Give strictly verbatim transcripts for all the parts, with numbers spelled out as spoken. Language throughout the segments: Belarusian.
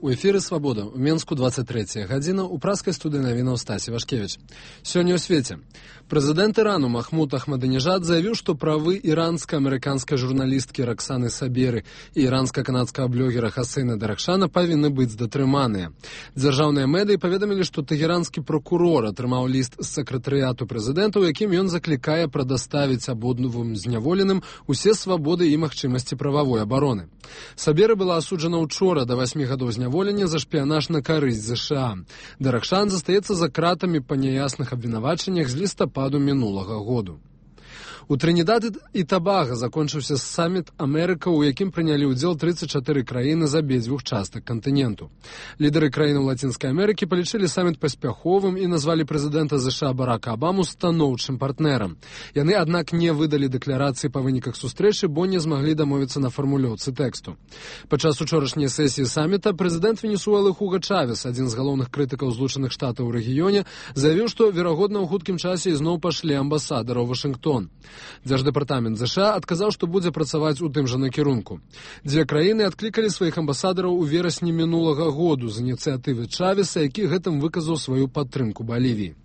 У эфіры «Свабода». У Менску двадцать трэцяя гадзіна. У праскай студыі навінаў Стасі Вашкевіч. Сёння ў свеце. Прэзідэнт Ірану Махмуд Ахмадынежад заявіў, што правы іранска-амерыканскай журналісткі Роксаны Саберы і іранска-канадскага блогера Хасейна Дарахшана павінны быць датрыманыя. Дзяржаўныя медыі паведамілі, што тэгеранскі прокурор атрымаў ліст з сакратарыяту прэзідэнта, у якім ён заклікае прадаставіць абодвум зняволеным усе свабоды і магчымасці прававой абароны. Сабера была асуджана ўчора да васьмі гадоў зняволення за шпіянаж на карысць ЗША. Дарахшан застаецца за кратамі па няясных абвінавачаннях з лістападу мінулага году. У Тринидад і Табага закончыўся саміт Амерыка, у якім прынялі ўдзел тридцать чатыры краіны з абедзвюх частак кантыненту. Лідары краінаў Лацінскай Амерыкі палічылі саміт паспяховым і назвалі прэзідэнта ЗША Барака Абаму станоўчым партнерам. Яны, аднак, не выдалі дэкларацыі па выніках сустрэчы, бо не змаглі дамовіцца на фармулёўцы тэксту. Падчас учорашняй сесіі саміта прэзідэнт Венесуэлы Хуга Чавес, адзін з галоўных крытыкаў Злучаных Штатаў у рэгіёне, заявіў, што, верагодна, у хуткім часе ізноў пашлі амбасадара ў Вашынгтон. Дзярждэпартамент ЗША адказаў, што будзе працаваць у тым жа накірунку. Дзве краіны адклікалі сваіх амбасадараў у верасні мінулага году з ініцыятывы Чавеса, які гэтым выказаў сваю падтрымку Балівіі.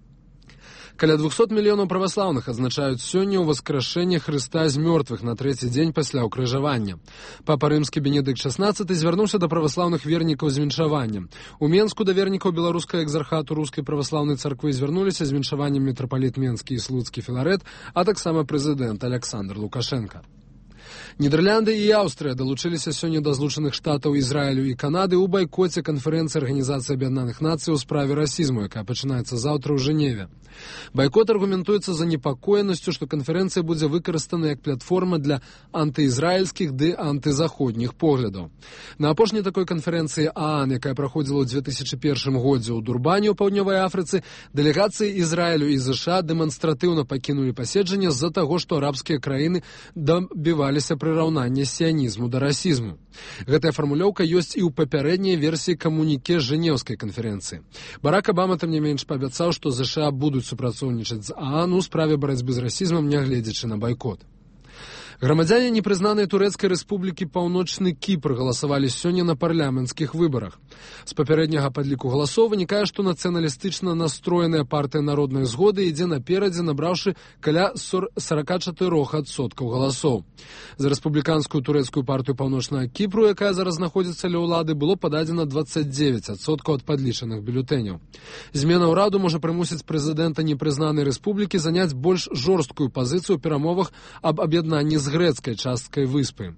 Каля двухсот мільёнаў праваслаўных адзначаюць сёння ў васкрашэнне Хрыста з мёртвых на трэці дзень пасля ўкрыжавання. Папа рымскі Бенедыкт шаснаццаты звярнуўся да праваслаўных вернікаў з віншаваннем. У Менску да вернікаў беларускага экзархату рускай праваслаўнай царквы звярнуліся з віншаваннем мітрапаліт Менскі і Слуцкі Філарэт, а таксама прэзідэнт Аляксандр Лукашенка. Нідерланды і Аўстрыя далучыліся сёння да Злучаных Штатаў, Ізраілю і Канады ў байкоце канферэнцыі Арганізацыі Аб'яднаных Нацый у справе расізму, якая пачынаецца заўтра ў Жэневе. Байкот аргументуецца занепакоенасцю, што канферэнцыя будзе выкарыстана як платформа для антыізраільскіх ды антызаходніх поглядаў. На апошняй такой канферэнцыі ААН, якая праходзіла ў две тысячы першым годзе ў Дурбані ў Паўднёвай Афрыцы, дэлегацыі Ізраілю і ЗША дэманстратыўна пакінулі паседжанне з-за таго, што арабскія краіны дабіваліся прыраўнання сіянізму да расізму. Гэтая фармулёўка ёсць і ў папярэдняй версіі камуніке Жэнеўскай канферэнцыі. Барак Абама, тым не менш, паабяцаў, што ЗША будуць супрацоўнічаць з ААН у справе барацьбы з расізмам, нягледзячы на байкот. Грамадзяне непрызнанай турэцкай рэспублікі Паўночны Кіпр галасавалі сёння на парламенцкіх выбарах. З папярэдняга падліку галасоў вынікае, што нацыяналістычна настроеная партыя народнай згоды ідзе наперадзе, набраўшы каля сорок чатыры адсоткаў галасоў. За рэспубліканскую турэцкую партыю Паўночнага Кіпру, якая зараз знаходзіцца ля ўлады, было пададзена дваццаць дзевяць адсоткаў ад падлічаных бюлетэняў. Змена ўраду можа прымусіць прэзідэнта непрызнанай рэспублікі заняць больш жорсткую пазіцыю ў перамовах аб аб'яднанні з грэцкай часткай выспы.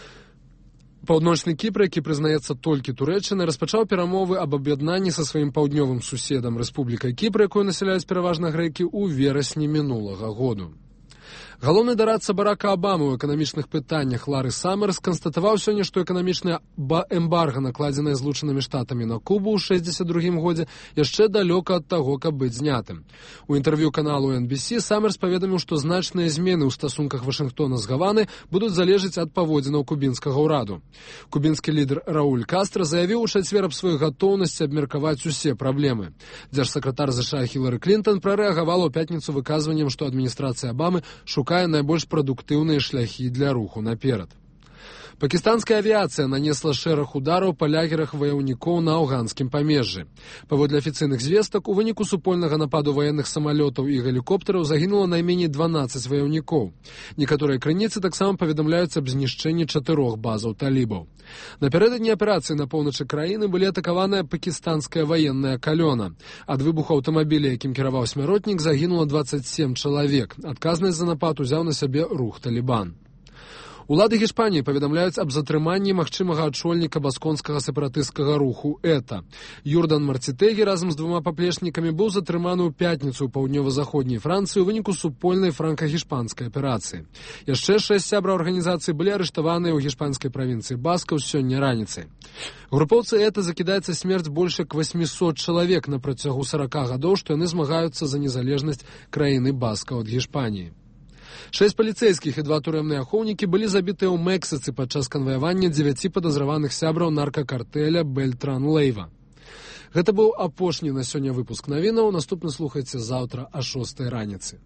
Паўночны Кіпр, які прызнаецца толькі Турэччынай, распачаў перамовы аб аб'яднанні са сваім паўднёвым суседам рэспублікай Кіпр, якую насяляюць пераважна грэкі, у верасні мінулага году. Галоўны дарадца Барака Абамы ў эканамічных пытаннях Лары Саммерс канстатаваў сёння, што эканамічнае эмбарга, накладзенае Злучанымі Штатамі на Кубу ў шэсцьдзесят другім годзе, яшчэ далёка ад таго, каб быць знятым. У інтэрв'ю каналу эн би сі Саммерс паведаміў, што значныя змены ў стасунках Вашынгтона з Гаваны будуць залежаць ад паводзінаў кубінскага ўраду. Кубінскі лідар Рауль Кастра заявіў у чацвер аб сваёй гатоўнасці абмеркаваць усе праблемы. Дзяржсакратар ЗША Хілары Клінтон прарэагавала ў пятніцу выказваннем, што адміністрацыя Абамы шукае найбольш прадуктыўныя шляхі для руху наперад. Пакістанская авіяцыя нанесла шэраг удараў па лагерах ваяўнікоў на афганскім памежжы. Паводле афіцыйных звестак, у выніку супольнага нападу ваенных самалётаў і гелікоптараў загінула найменей дванаццаць ваяўнікоў. Некаторыя крыніцы таксама паведамляюць аб знішчэнні чатырох базаў талібаў. Напярэдадні аперацыі на поўначы краіны былі атакаваная пакістанская ваенная калёна. Ад выбуху аўтамабіля, якім кіраваў смяротнік, загінула дваццаць сем чалавек. Адказнасць за напад узяў на сябе рух Талібан. Улады Гішпаніі паведамляюць аб затрыманні магчымага адшольніка басконскага сепаратысцкага руху ЭТА. Юрдан Марцітэгі разам з двума паплечнікамі быў затрыманы ў пятніцу ў паўднёва-заходняй Францыі ў выніку супольнай франка-гішпанскай аперацыі. Яшчэ шэсць сябраў арганізацыі былі арыштаваныя ў гішпанскай правінцыі Баскаў сёння раніцай. Групоўцы ЭТА закідаецца смерць больш як васьмісот чалавек на працягу сарака гадоў, што яны змагаюцца за незалежнасць краіны Баскаў ад Гішпаніі. Шэсць паліцэйскіх і два турэмныя ахоўнікі былі забітыя ў Мексіцы падчас канваявання дзевяці падазраваных сябраў наркакартэля Бельтран-Лейва. Гэта быў апошні на сёння выпуск навінаў. Наступны слухайце заўтра а шостай раніцы.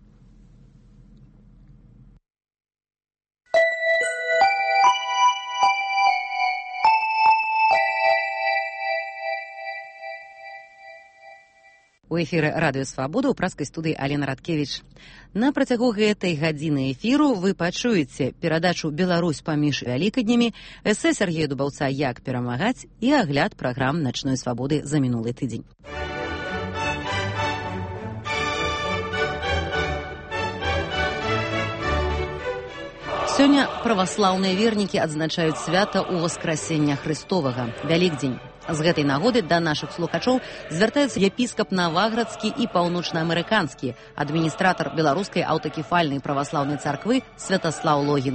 У эфіры радыё Свабода ў праскай студыі Алена Радкевіч. На працягу гэтай гадзіны эфіру вы пачуеце перадачу «Беларусь паміж вялікаднямі», эсэ Сергея Дубаўца «Як перамагаць» і агляд праграм «Начной свабоды» за мінулы тыдзень. Сёння праваслаўныя вернікі адзначаюць свята ўваскрасення Хрыстовага, Вялікдзень. З гэтай нагоды да нашых слухачоў звяртаецца епіскап Наваградскі і паўночнаамерыканскі, адміністратар беларускай аўтакефальнай праваслаўнай царквы Святаслаў Логін.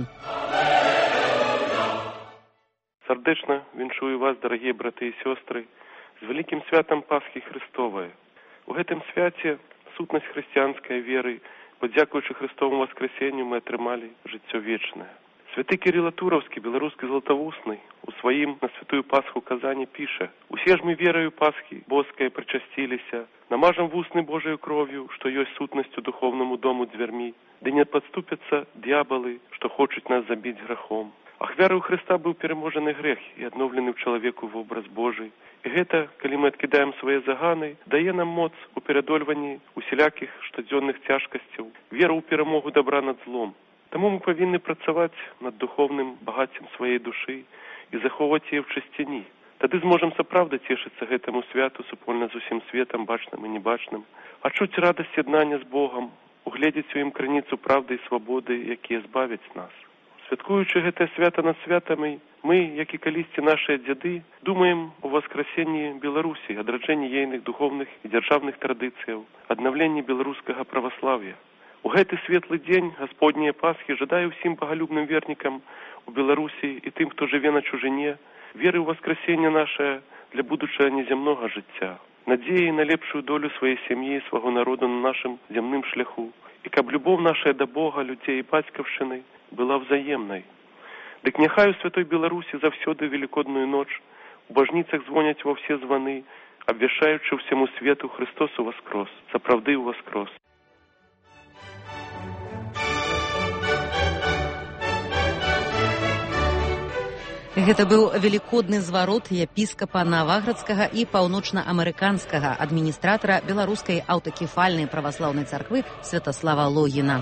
Сардэчна віншую вас, дарагія браты і сёстры, з вялікім святам Пасхі Христовай. У гэтым свяце сутнасць хрысціянскай веры, падзякуючы Христовому воскресенню мы атрымалі жыццё вечнае. Святы Кірыла Тураўскі, беларускі златавусны, у сваім на святую Пасху казанні піша: «Усе ж мы верою Пасхі боскае прычасціліся, намажам вусны Божаю кров'ю, што ёсць сутнасцю духовнаму дому дзвярмі, ды не падступяцца д'ябалы, што хочуць нас забіць грахом. Ахвярай у Хрыста быў пераможаны грэх і адноўлены ў чалавеку вобраз Божий. І гэта, калі мы адкідаем свае заганы, дае нам моц у перадольванні усялякіх штодзённых цяжкасцяў, веру ў перамогу дабра над злом. Таму мы павінны працаваць над духовным багаццем сваёй душы і захоўваць яе ў чысціні. Тады зможам сапраўда цешыцца гэтаму святу супольна з усім светам, бачным і небачным, адчуць радасць яднання з Богам, угледзець у ім крыніцу правды і свабоды, якія збавяць нас. Святкуючы гэтае свята над святамі, мы, як і калісьці нашыя дзяды, думаем у воскресенні Беларусі, адраджэнні ейных духовных і дзяржаўных традыцыяў, аднаўленні беларускага праваслаўя. У гэты светлы дзень Гасподняе Пасхі жадаю ўсім багалюбным вернікам у Беларусі і тым, хто жыве на чужыне, веры ў воскресенне нашае для будучага неземнога жыцця, надзеі на лепшую долю сваёй сям'і і свайго народу на нашым зямным шляху, і каб любоў нашая да Бога, людзей і бацькаўшчыны была взаемнай. Дык няхай у святой Беларусі заўсёды велікодную ноч у бажніцах звоняць ва ўсе званы, абвяшаючы ўсяму свету Христос уваскрос, сапраўды уваскрос. Гэта быў велікодны зварот епіскапа Наваградскага і паўночнаамерыканскага адміністратара беларускай аўтакефальнай праваслаўнай царквы Святаслава Логіна.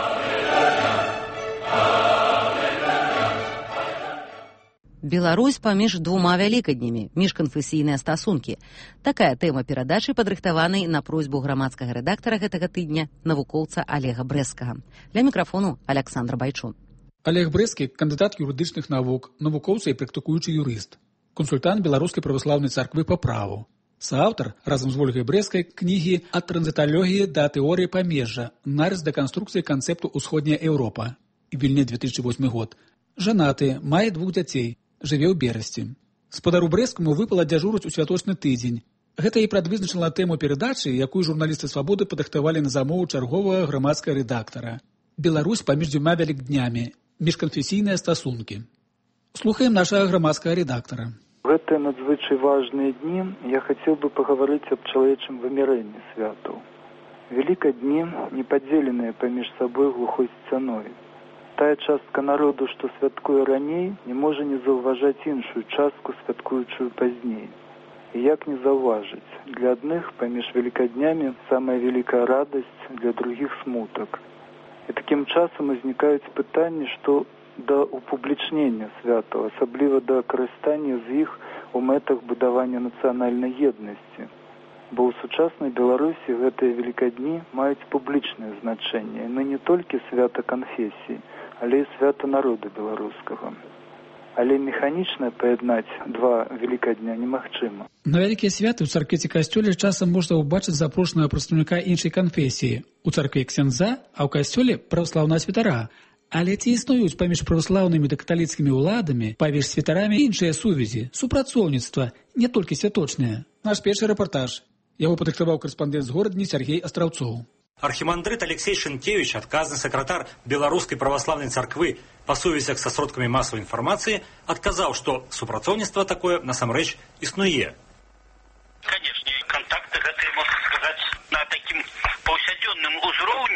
Беларусь паміж двума вялікаднямі, міжканфесійныя стасункі. Такая тэма перадачы падрыхтаванай на просьбу грамадскага рэдактара гэтага тыдня, навукоўца Алега Брэскага. Для мікрафону Аляксандр Байчун. Олег Брэскі, кандыдат юрыдычных навук, навукоўца і практыкуючы юрыст, кансультант Беларускай праваслаўнай царквы па праву. Сааўтар, разам з Ольгай Брэскай, кнігі «Ад транзіталогіі да тэорыі памежжа. Нарыс дэканструкцыі канцэпту «Усходняя Еўропа». Вільня две тысячи восьмы год. Жанаты, мае двух дзяцей, жыве ў Берасці. Спадару Брэскаму выпала дзяжурыць у святочны тыдзень. Гэта і прадвызначыла тэму перадачы, якую журналісты «Свабоды» падрыхтавалі на замову чарговага грамадскага рэдактара. Беларусь паміж дзвюма вялікднямі. Міжканфесійныя стасункі. Слухаем нашага грамадскага рэдактара. В гэтыя надзвычай важныя дні я хацеў бы пагаварыць аб чалавечым вымярэнні святаў. Вялікадні не падзеленыя паміж сабой глухой сцяной. Тая частка народу, што святкуе раней, не можа не заўважаць іншую частку, святкуючую пазней. І як не заўважыць? Для адных паміж вялікаднямі самая вялікая радасць, для другіх смутак. І такім часам узнікаюць пытанні, што да упублічнення святаў, асабліва да карыстання з іх у мэтах будавання нацыянальнай еднасці. Бо ў сучаснай Беларусі гэтыя велікадні маюць публічнае значэнне. Мы не толькі свята канфесіі, але і свята народа беларускага. Але механічна паяднаць два велікадня немагчыма. На вялікія святы ў царкве ці касцёле часам можна ўбачыць запрошанага прадстаўніка іншай канфесіі. У царкве ксяндза, а ў касцёле праваслаўнага святара. Але ці існуюць паміж праваслаўнымі да каталіцкімі ўладамі, паміж святарамі іншыя сувязі, супрацоўніцтва, не толькі святочныя? Наш першы рэпартаж. Яго падрыхтаваў карэспандэнт з горадні Сергей Астраўцоў. Архімандрыт Алексей Шынкевич, адказны сакратар Беларускай праваслаўнай царквы па сувязях са сродкамі масавай інфармацыі, адказаў, што супрацоўніцтва такое насамрэч існуе. Конечно, контакты гэтыя, можна сказаць, на такім паўсядзённым узроўні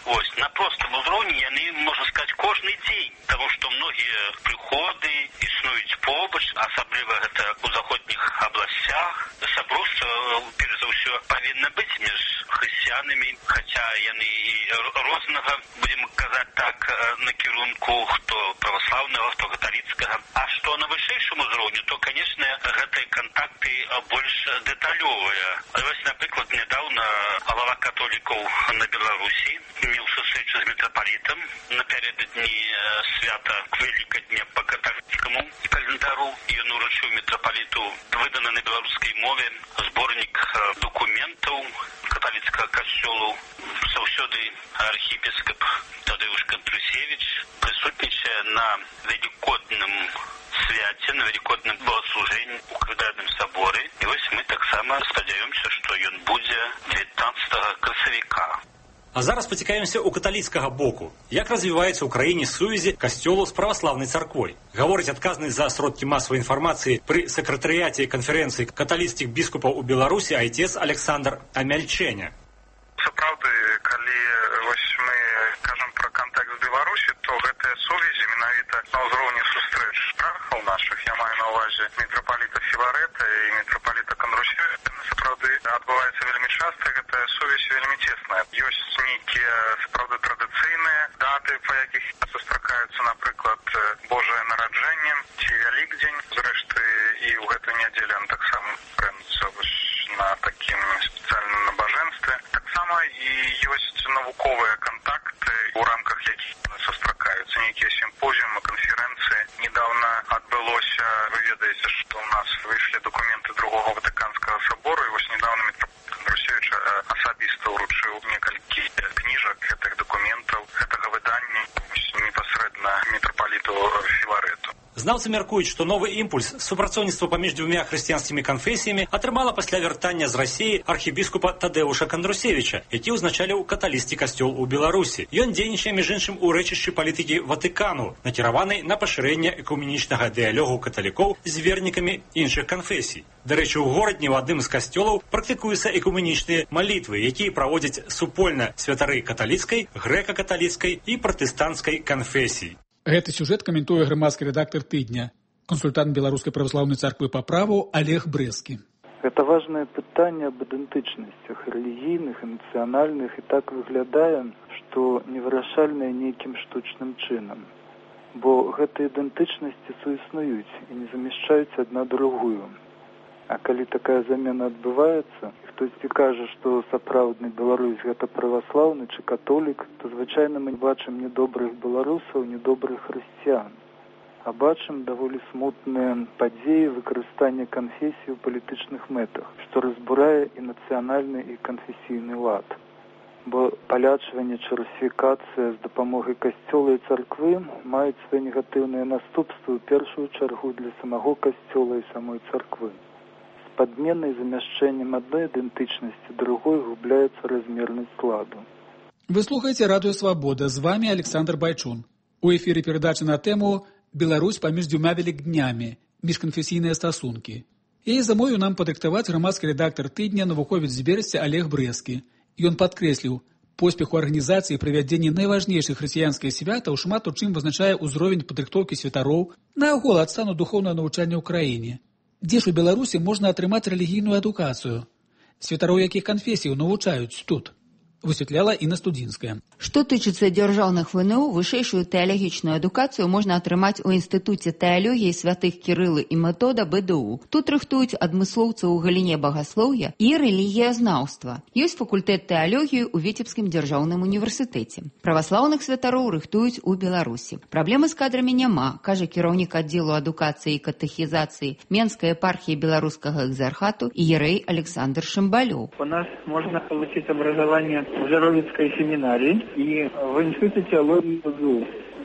Ось, на простым узроўні яны, можна сказаць, кожны дзень, таму што многія прыходы існуюць побач, асабліва гэта ў заходніх абласцях. Сяброўства, перш за ўсё, павінна быць між хрысціянамі, хаця яны і рознага, будзем казаць так, накірунку, хто праваслаўнага, хто каталіцкага. А што на вышэйшым узроўні, то, канешне, гэтыя кантакты больш дэталёвыя. Вось, напрыклад, нядаўна глава католікаў на Беларусі меў сустрэчу з мітрапалітам напярэдадні свята Вялікадня па каталіцкаму календару. Ён уручыў мітрапаліту выданы на беларускай мове зборнік дакументаў каталіцкага касцёлу. Заўсёды архіепіскап Тадэуш Кантрусевіч прысутнічае на велікодным свяце, на велікодным богослужэнні у календарным саборы. І вось мы таксама спадзяёмся, што ён будзе дзевятнаццатага красавіка. А зараз пацікавімся ў каталіцкага боку. Як развіваецца ў краіне сувязі касцёлу з праваслаўнай царквой? Гаворыць адказны за сродкі масавай інфармацыі пры сакратарыяце канферэнцыі каталіцкіх біскупаў у Беларусі айцец Александр Амяльчэня. Сапраўды, калі вось мы кажам пра кантакт з Беларусі, то гэтыя сувязі менавіта на ўзроўні сустрэч прахаў нашых, я маю на ўвазе мітрапаліта Філарэта і мітрапаліта Кандрусевіча, сапраўды адбываецца вельмі часта, гэтая сувязь вельмі цесная. Ёсць нейкія сапраўды традыцыйныя даты, па якіх сустракаюцца, напрыклад, Божае нараджэнне ці Вялікдзень. Зрэшты, і ў гэтую нядзелю ён таксама прэмецца на такім спецыяльным набажэнстве. Таксама і ёсць навуковыя кантакты, у рамках якіх сустракаюцца нейкія сімпозіумы, канферэнцыі. Недаўна адбылося, вы ведаеце, што ў нас выйшлі дакументы другога Ватыканскага сабору, і вось недаўна мітрапаліт Кандрусевіч асабіста ўручыў некалькі кніжак гэтых дакументаў, гэтага выдання непасрэдна мітрапаліту Філарэту. Знаўцы мяркуюць, што новы імпульс супрацоўніцтва паміж дзвюма хрысціянскімі канфесіямі атрымала пасля вяртання з Расіі архібіскупа Тадэуша Кандрусевіча, які ўзначаліў каталіцкі касцёл у Беларусі. Ён дзейнічае, між іншым, у рэчышчы палітыкі Ватыкану, накіраванай на пашырэнне экуменічнага дыялогу каталікоў з вернікамі іншых канфесій. Дарэчы, у горадні ў адным з касцёлаў практыкуюцца экуменічныя малітвы, якія праводзяць супольна святары каталіцкай, грэка-каталіцкай і пратэстанцкай канфесій. Гэты сюжэт каментуе грамадскі рэдактар тыдня, кансультант Беларускай праваслаўнай царквы па праву Олег Брэскі. Гэта важнае пытанне аб ідэнтычнасцях рэлігійных і нацыянальных, і так выглядае, што невырашальнае нейкім штучным чынам. Бо гэтыя ідэнтычнасці суіснуюць і не замяшчаюць адна другую. А калі такая замена адбываецца, хтосьці кажа, што сапраўдны беларус гэта праваслаўны ці католік, то звычайна мы бачым не добрых беларусаў, не добрых хрысціян, а бачым даволі смутныя падзеі выкарыстання канфесій у палітычных мэтах, што разбурае і нацыянальны, і канфесійны лад. Бо палячванне ці русіфікацыя з дапамогай касцёла і царквы маюць свае негатыўныя наступствы ў першую чаргу для самого касцёла і самой царквы. Подменой и замяшчэннем одной идентичности другой губляется размерность складу. Вы слухаете радио «Свобода». С вами Александр Байчун. У эфире передача на тему «Беларусь паміж дзвюма велікднямі. Міжканфесійныя стасункі». І замовіў нам падрыхтаваць грамадскі рэдактар тыдня, навуковец з Берасці Олег Брэскі. Ён падкрэсліў, поспех у арганізацыі правядзення найважнейшых хрысціянскіх святаў шмат у чым вызначае ўзровень падрыхтоўкі святароў, наогул ад стану духоўнага навучання ў краіне. Дзе ж у Беларусі можна атрымаць рэлігійную адукацыю? Святароў якіх канфесій навучаюць тут? Высветляла Інна Студзінская. Што тычыцца дзяржаўных ВНУ, вышэйшую тэалагічную адукацыю можна атрымаць у інстытуце тэалогіі святых Кірылы і Метода БДУ. Тут рыхтуюць адмыслоўцаў у галіне багаслоўя і рэлігіязнаўства. Ёсць факультэт тэалогіі ў Віцебскім дзяржаўным універсітэце. Праваслаўных святароў рыхтуюць у Беларусі. Праблемы з кадрамі няма, кажа кіраўнік аддзелу адукацыі і катэхізацыі Менскай епархіі беларускага экзархату іерэй Александр Шымбалёў. У нас можно получить образование в Жаровицкой семинарии и в Институте теологии БГУ.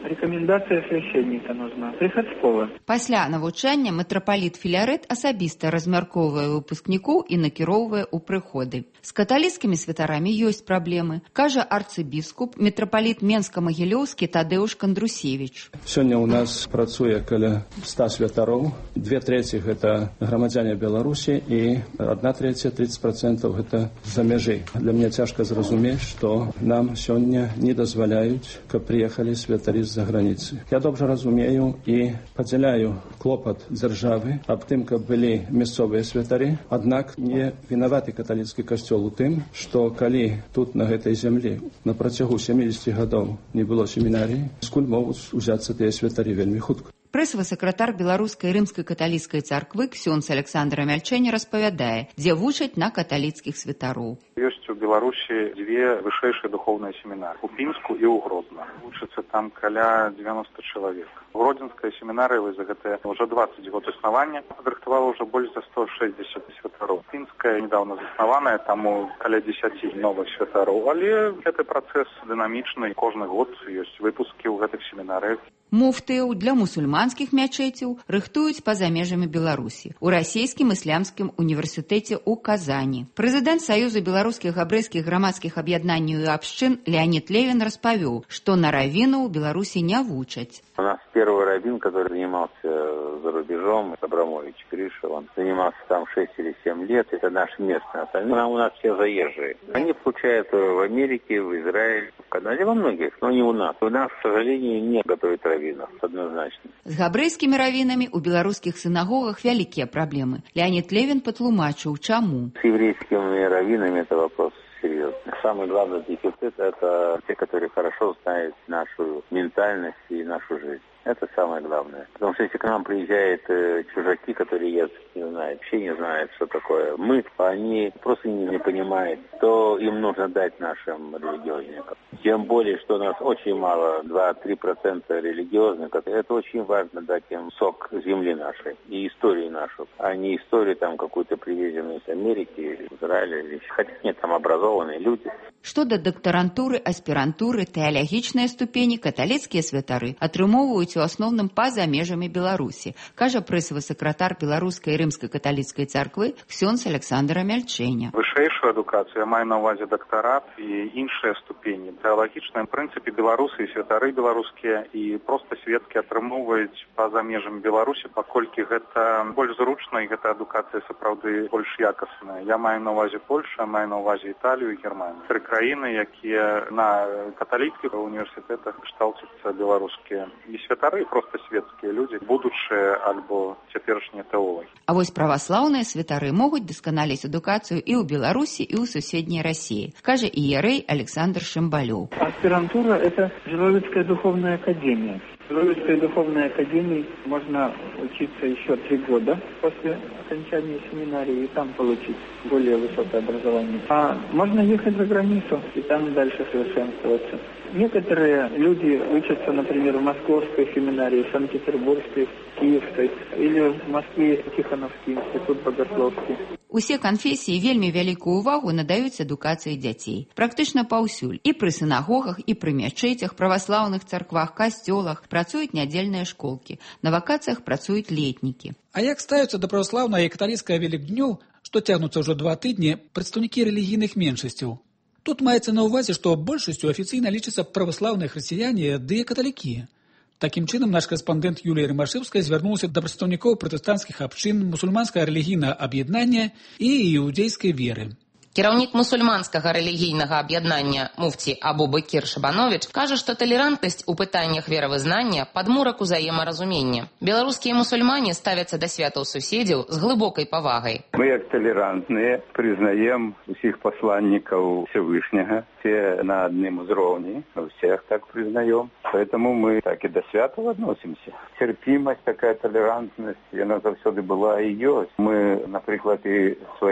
рекомендация священника нужна, прихадского. Пасля навучання мітрапаліт Філарэт асабіста размяркоўвае выпускнікоў і накіроўвае ў прыходы. З каталіцкімі святарамі ёсць праблемы, кажа арцыбіскуп, мітрапаліт Менска-Магілёўскі Тадеуш Кандрусевіч. Сёння ў нас працуе каля ста святароў, две трэці гэта грамадзяне Беларусі і одна трэця, тридцать процентов гэта за мяжэй. Для мяне цяжка зразумець, што нам сёння не дазваляюць, каб прыехалі святары з-за граніцы. Я добра разумею і падзяляю клопат дзяржавы аб тым, каб былі мясцовыя святары, аднак не вінаваты каталіцкі касцёл у тым, што калі тут на гэтай зямлі на працягу сямідзесяці гадоў не было семінарыі, скуль могуць узяцца тыя святары вельмі хутка. Прэсавы сакратар Беларускай рымскай каталіцкай царквы ксёндз Александр Амяльчэне распавядае, дзе вучаць на каталіцкіх святароў. Ёсць у Беларусі дзве вышэйшыя духоўныя семінары, у Пінску і ў Гродно. Вучыцца там каля девяносто чалавек. Гродзенская семінарыя за гэтыя ўжо двадцать год існавання падрыхтавала ўжо больш за сто шэсцьдзесят святароў. Пінская недавно заснаваная, таму каля дзесяці новых святароў, але гэты працэс дынамічны, кожны год ёсць выпускі ў гэтых семінарыях. Муфтыяў для мусульманскіх мячэцяў рыхтуюць па-за межамі Беларусі у расійскім ісламскім універсітэце ў Казані. Прэзідэнт Саюза беларускіх габрэйскіх грамадскіх аб'яднанняў і абшчын Леонид Левин распавёў, што на раввіну ў Беларусі не вучаць. У нас первый раввин, который занимался за рубежом, Абрамович Гриша, он занимался там шесть или семь лет, это наш местный, остальные у нас все заезжие. Они получают в Америке, в Израиле, в Канаде, во многих, но не у нас. У нас, к сожалению, не готовят раввинов, однозначно. З габрэйскімі раввінамі ў беларускіх сінагогах вялікія праблемы. Леонид Левин патлумачыў, чаму. С еврейскими раввинами это вопрос серьезный. Самый главный дефицит – это те, которые хорошо знают нашу ментальность и нашу жизнь. Это самое главное. Потому что если к нам приезжают э, чужаки, которые язык не знают, вообще не знают, что такое мы, они просто не, не понимают, что им нужно дать нашим религиозникам. Тем более, что у нас очень мало, два-три процента религиозников. Это очень важно дать им сок земли нашей и истории нашу, а не историю там какую-то привезенную из Америки, Израиля. Хотя нет, там образованные люди. Што да дактарантуры, аспірантуры, тэалагічныя ступені каталіцкія святары атрымоўваюць у асноўным па-за межамі Беларусі, кажа прэсавы сакратар Беларускай рымскай каталіцкай царквы ксёндз Александр Амяльчэне. Вышэйшую адукацыю, я маю на ўвазе дактарат і іншыя ступені. Тэалагічна, в прынцыпе, беларусы і святары беларускія і проста светскія атрымоўваюць па-за межамі Беларусі, паколькі гэта больш зручна і гэта адукацыя сапраўды больш якасная. Я маю на ўвазе Польшу, маю на ўвазе Італію і Германію. Тры краіны, якія на каталіцкіх універсітэтах кшталцяцца беларускія і святары, проста светскія людзі, будучыя альбо цяперашнія тэолагі. А вось праваслаўныя святары могуць дасканаліць адукацыю і ў Беларусі, і ў суседняй Расіі, кажа іерэй Александр Шымбалёў. Аспирантура – это Жировицкая духовная академия. В Жировицкой духовной академии можно учиться еще три года после окончания семинарии и там получить более высокое образование. А можно ехать за границу и там дальше совершенствоваться. Некоторые люди учатся, например, в Московской семинарии, в Санкт-Петербургской, Киевской или в Москве Тихоновский институт богословский. Усе канфесіі вельмі вялікую ўвагу надаюць адукацыі дзяцей. Практычна паўсюль. І пры сінагогах, і пры мячэцях, праваслаўных царквах, касцёлах працуюць нядзельныя школкі. На вакацыях працуюць летнікі. А як ставяцца да праваслаўнага і каталіцкага велікднёў, што цягнуцца ўжо два тыдні, прадстаўнікі рэлігійных меншасцяў? Тут маецца на ўвазе, што большасцю афіцыйна лічацца праваслаўныя хрысціяне ды каталікі. Такім чынам, наш корэспандэнт Юлія Рымашэўская звярнулася да прадстаўнікоў пратэстанцкіх абшчын, мусульманскага рэлігійнага аб'яднання і іудзейскай веры. Кіраўнік мусульманскага рэлігійнага аб'яднання муфці Абу-Бакір Шабанович кажа, што талерантнасць у пытаннях веравызнання падмурак узаемаразумення. Беларускія мусульмане ставяцца да святаў суседзяў з глыбокай павагай. Мы, як талерантныя, прызнаем усіх пасланнікаў Всевышняга, все на адным узроўні, всех так признаем. Поэтому мы так и до святого относимся. Терпимость, такая толерантность, она завсёды была и есть. Мы, например, и своим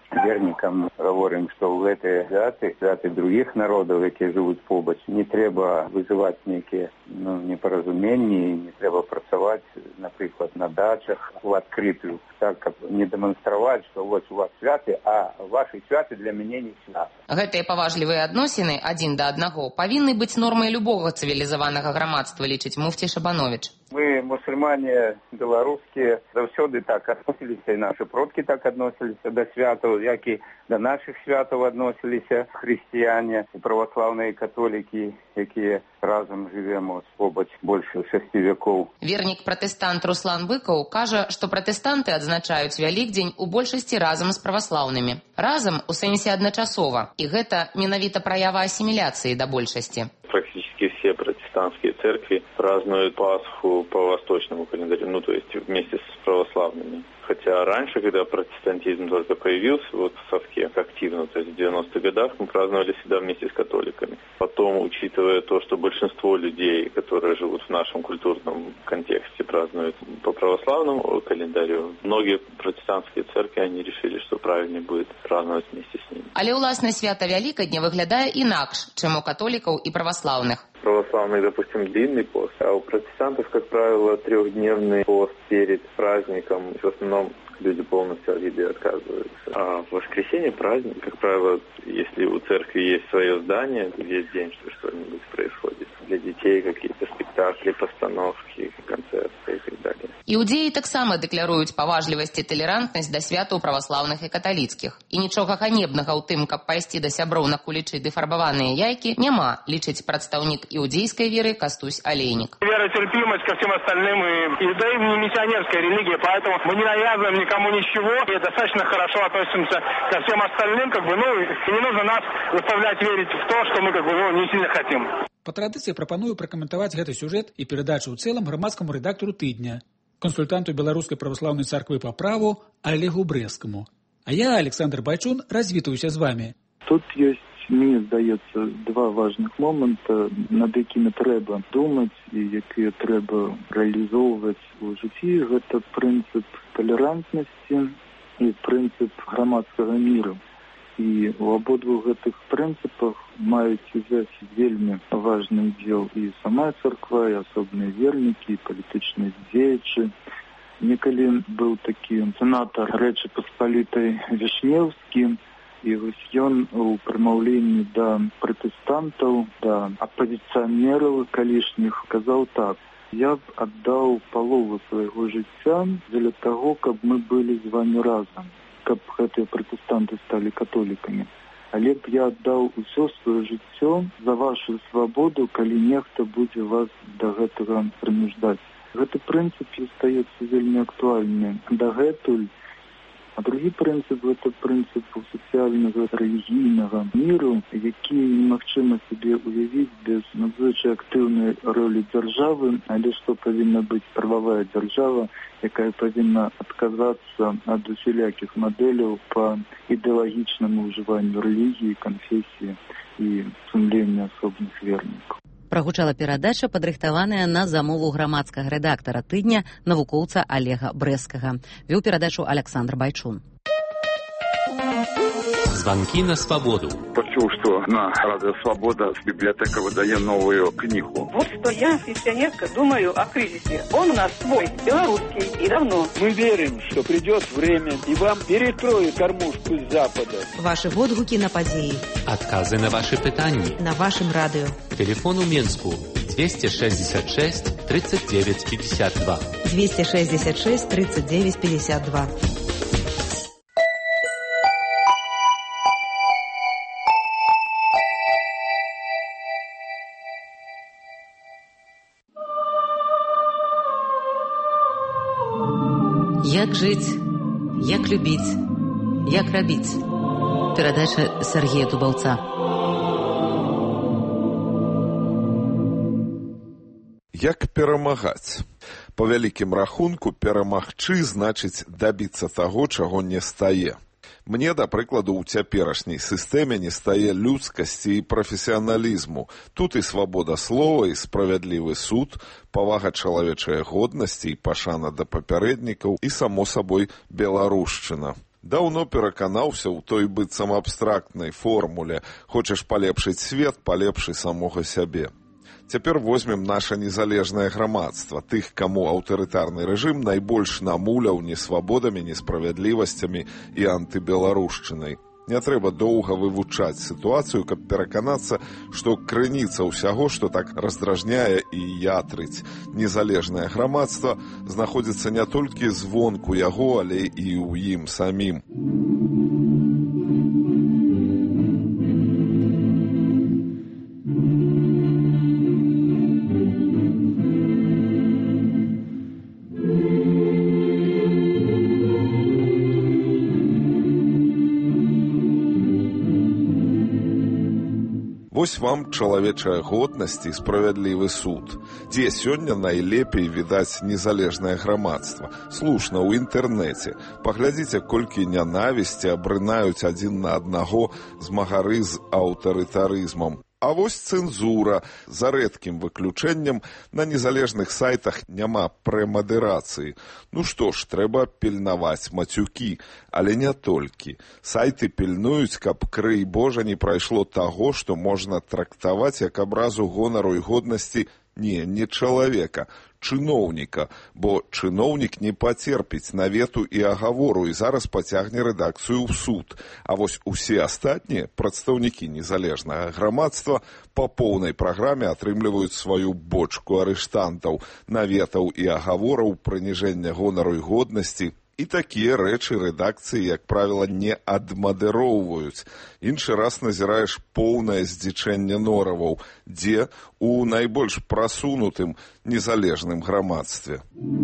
вернікам гаворым, што ў гэтыя святы, святы другіх народаў, якія жывуць побач, не трэба вызываць нейкія ну, непаразуменні, не трэба працаваць, напрыклад, на дачах у адкрытую, так, каб не дэманстраваць, што вось у вас святы, а вашы святы для мяне не святы. Гэтыя паважлівыя адносіны адзін да аднаго павінны быць нормай любога цывілізаванага грамадства, лічыць муфці Шабанович. Мы, мусульмане беларускія, заўсёды так адносіліся, і нашы продкі так адносіліся да святаў, як і да нашых святаў адносіліся хрысціяне і праваслаўныя католікі, якія разам жывем побач больш шасці вякоў. Вернік-пратэстант Руслан Быкаў кажа, што пратэстанты адзначаюць Вялікдзень у большасці разам з праваслаўнымі. Разам у сэнсе адначасова, і гэта менавіта праява асіміляцыі да большасці. Практически все протестантские церкви празднуют Пасху по восточному календарю, ну то есть вместе с православными. Хотя раньше, когда протестантизм только появился вот в Совке активно, то есть в девяностых годах, мы праздновали всегда вместе с католиками. Потом, учитывая то, что большинство людей, которые живут в нашем культурном контексте, празднуют по православному календарю, многие протестантские церкви, они решили, что правильнее будет праздновать вместе с ними. Але ўласна свята Вялікадня выглядае інакш, чым у католікаў і праваслаўных. Православных, допустим, длинный пост, а у протестантов, как правило, трехдневный пост перед праздником. В основном люди полностью от еды отказываются. А в воскресенье праздник, как правило, если у церкви есть свое здание, весь день что-нибудь происходит. Для детей какие-то спектакли, постановки, концерты и так далее. Іўдеі таксама дэкляруюць паважлівасць і талерантнасць да святаў праваслаўных і каталіцкіх. І нічога ганебнага ў тым, каб пайсці да сяброў на кулічы ды фарбаваныя яйкі, няма, лічыць прадстаўнік іўдзейскай веры Кастусь Олейник. Вера, терпимость ко всем остальным, и иудаизм не миссионерская религия, поэтому мы не навязываем никому ничего, и достаточно хорошо относимся ко всем остальным, как бы, ну, и не нужно нас заставлять верить в то, что мы, как бы, ну, не сильно хотим. Па традыцыі прапаную пракаментаваць гэты сюжэт і перадачу ў цэлым грамадскаму рэдактару тыдня, кансультанту Беларускай праваслаўнай царквы па праву Олегу Брэскаму. А я, Александр Байчун, развітаюся з вами. Тут ёсць, мне здаецца, два важных моманта, над якімі трэба думаць і якія трэба рэалізоўваць у жыцці. Гэта прынцып талерантнасці і прынцып грамадскага міру. І у абодвух гэтых прынцыпах маюць узяць вельмі важны удзел і сама царква, і асобныя вернікі, і палітычныя дзеячы. Некалі быў такі сенатар Рэчы Паспалітай Вішнеўскі, і вось ён у прамаўленні да пратэстантаў, да апазіцыянераў калішніх казаў так: «Я б аддаў палову свайго жыцця дзеля таго, каб мы былі з вамі разам, каб гэтыя пратэстанты сталі католікамі. Але б я аддаў усё сваё жыццё за вашу свабоду, калі нехта будзе вас да гэтага прынуждаць». Гэты прынцып застаецца вельмі актуальным дагэтуль. А другі прынцып – гэта прынцып сацыяльнага рэлігійнага міру, які немагчыма сабе уявіць без надзвычай актыўнай ролі дзяржавы, але што павінна быць прававая дзяржава, якая павінна адказацца ад усялякіх мадэляў па ідэалагічнаму ўжыванню рэлігіі, канфесіі і сумлення асобных вернікаў. Прагучала перадача, падрыхтаваная на замову грамадскага рэдактара тыдня, навукоўца Олега Брэскага. Вёў перадачу Александр Байчун. Звонки на свободу. Почув, что на Радио Свобода библиотека выдает новую книгу. Вот что я, пенсионерка, думаю о кризисе. Он у нас свой, белорусский, и давно. Мы верим, что придет время, и вам перекроют кормушку с Запада. Ваши водгуки на подеи. Отказы на ваши питания. На вашем радио. Телефон у Минску двести шестьдесят шесть тридцать девять пятьдесят два. двести шестьдесят шесть тридцать девять пятьдесят два. Як жыць, як любіць, як рабіць. Перадача Сергея Дубаўца. Як перамагаць? Па вялікім рахунку, перамагчы значыць дабіцца таго, чаго не стае. Мне, да прыкладу, у цяперашняй сістэме не стае людскасці і прафесіяналізму. Тут і свабода слова, і справядлівы суд, павага чалавечай годнасці і пашана да папярэднікаў, і, само сабой, беларушчына. Даўно пераканаўся ў той быццам абстрактнай формуле: хочаш палепшыць свет, палепшай самога сябе. Цяпер возьмем наша незалежнае грамадства, тых, каму аўтарытарны рэжым найбольш намуляў несвабодамі, несправядлівасцямі і антыбеларушчынай. Не трэба доўга вывучаць сітуацыю, каб пераканацца, што крыніца ўсяго, што так раздражняе і ятрыць незалежнае грамадства, знаходзіцца не толькі звонку яго, але і ў ім самім. Вось вам чалавечая годнасць і справядлівы суд. Дзе сёння найлепей відаць незалежнае грамадства? Слушна, ў інтэрнэце. Паглядзіце, колькі нянавісці абрынаюць адзін на аднаго змагары з аўтарытарызмам. А вось цэнзура. За рэдкім выключэннем на незалежных сайтах няма прэмадэрацыі. Ну што ж, трэба пільнаваць мацюкі, але не толькі. Сайты пільнуюць, каб, крый Божа, не прайшло таго, што можна трактаваць як абразу гонару і годнасці не, не чалавека, чыноўніка, бо чыноўнік не пацерпіць навету і агавору і зараз пацягне рэдакцыю ў суд. А вось усе астатнія прадстаўнікі незалежнага грамадства па поўнай праграме атрымліваюць сваю бочку арыштантаў, наветаў і агавораў, прыніжэння гонару і годнасці. І такія рэчы рэдакцыі, як правіла, не адмадыроўваюць. Іншы раз назіраеш поўнае здзічэнне нораваў, дзе у найбольш прасунутым незалежным грамадстве.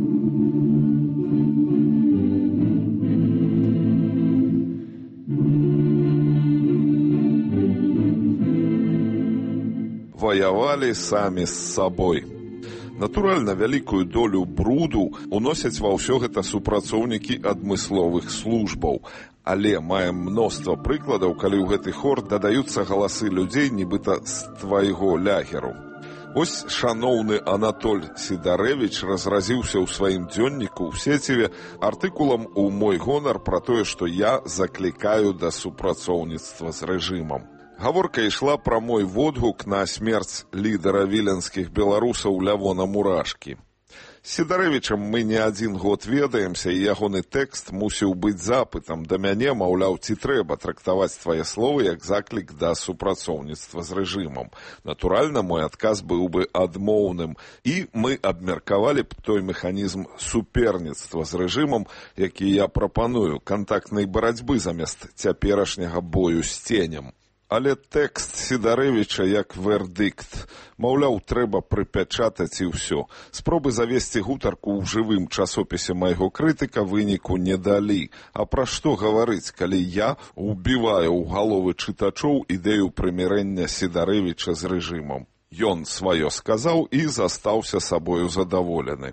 Ваявалі самі з сабой. Натуральна, вялікую долю бруду уносяць ва ўсё гэта супрацоўнікі адмысловых службаў. Але маем мноства прыкладаў, калі ў гэты хор дадаюцца галасы людзей, нібыта з твайго лягеру. Ось шаноўны Анатоль Сідарэвіч разразіўся ў сваім дзённіку ў сеціве артыкулам у мой гонар пра тое, што я заклікаю да супрацоўніцтва з рэжымам. Гаворка ішла пра мой водгук на смерць лідара віленскіх беларусаў Лявона Мурашкі. З Сідарэвічам мы не адзін год ведаемся, і ягоны тэкст мусіў быць запытам да мяне, маўляў, ці трэба трактаваць твае словы як заклік да супрацоўніцтва з рэжымам. Натуральна, мой адказ быў бы адмоўным, і мы абмеркавалі б той механізм суперніцтва з рэжымам, які я прапаную, кантактнай барацьбы замест цяперашняга бою з ценем. Але тэкст Сідарэвіча як вердыкт. Маўляў, трэба прыпячатаць і ўсё. Спробы завесці гутарку ў жывым часопісе майго крытыка выніку не далі. А пра што гаварыць, калі я убіваю ў галовы чытачоў ідэю прымірэння Сідарэвіча з рэжымам? Ён сваё сказаў і застаўся сабою задаволены.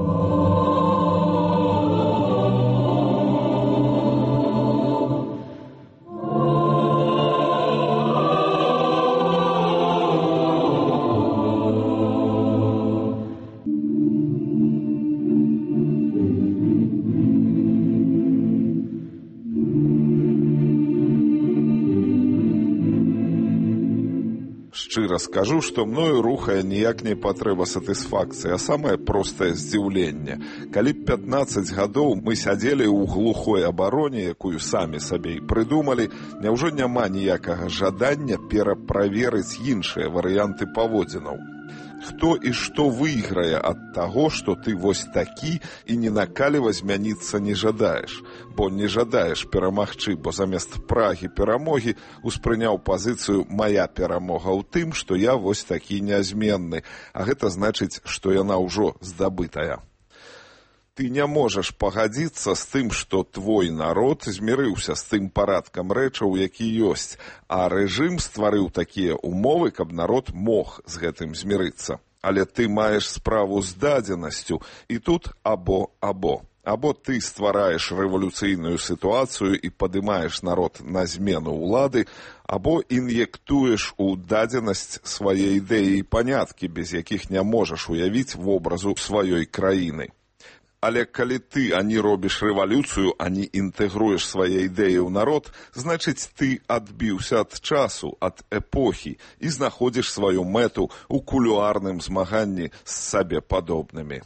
Шчыра скажу, што мною рухае ніяк не патрэба сатысфакцыі, а самае простае здзіўленне. Калі пятнаццаць гадоў мы сядзелі ў глухой абароне, якую самі сабе і прыдумалі, няўжо няма ніякага жадання пераправерыць іншыя варыянты паводзінаў? Хто і што выйграе ад таго, што ты вось такі і ні на каліва змяніцца не жадаеш? Бо не жадаеш перамагчы, бо замест прагі перамогі успрыняў пазіцыю «мая перамога ў тым, што я вось такі нязменны», а гэта значыць, што яна ўжо здабытая. Ты не можаш пагадзіцца з тым, што твой народ змірыўся з тым парадкам рэчаў, які ёсць, а рэжым стварыў такія ўмовы, каб народ мог з гэтым змірыцца. Але ты маеш справу з дадзенасцю, і тут або-або. Або ты ствараеш рэвалюцыйную сітуацыю і падымаеш народ на змену ўлады, або ін'ектуеш у дадзенасць свае ідэі і паняткі, без якіх не можаш уявіць вобразу сваёй краіны. Але калі ты ані робіш рэвалюцыю, ані інтэгруеш свае ідэі ў народ, значыць, ты адбіўся ад часу, ад эпохі і знаходзіш сваю мэту ў кулуарным змаганні з сабе падобнымі.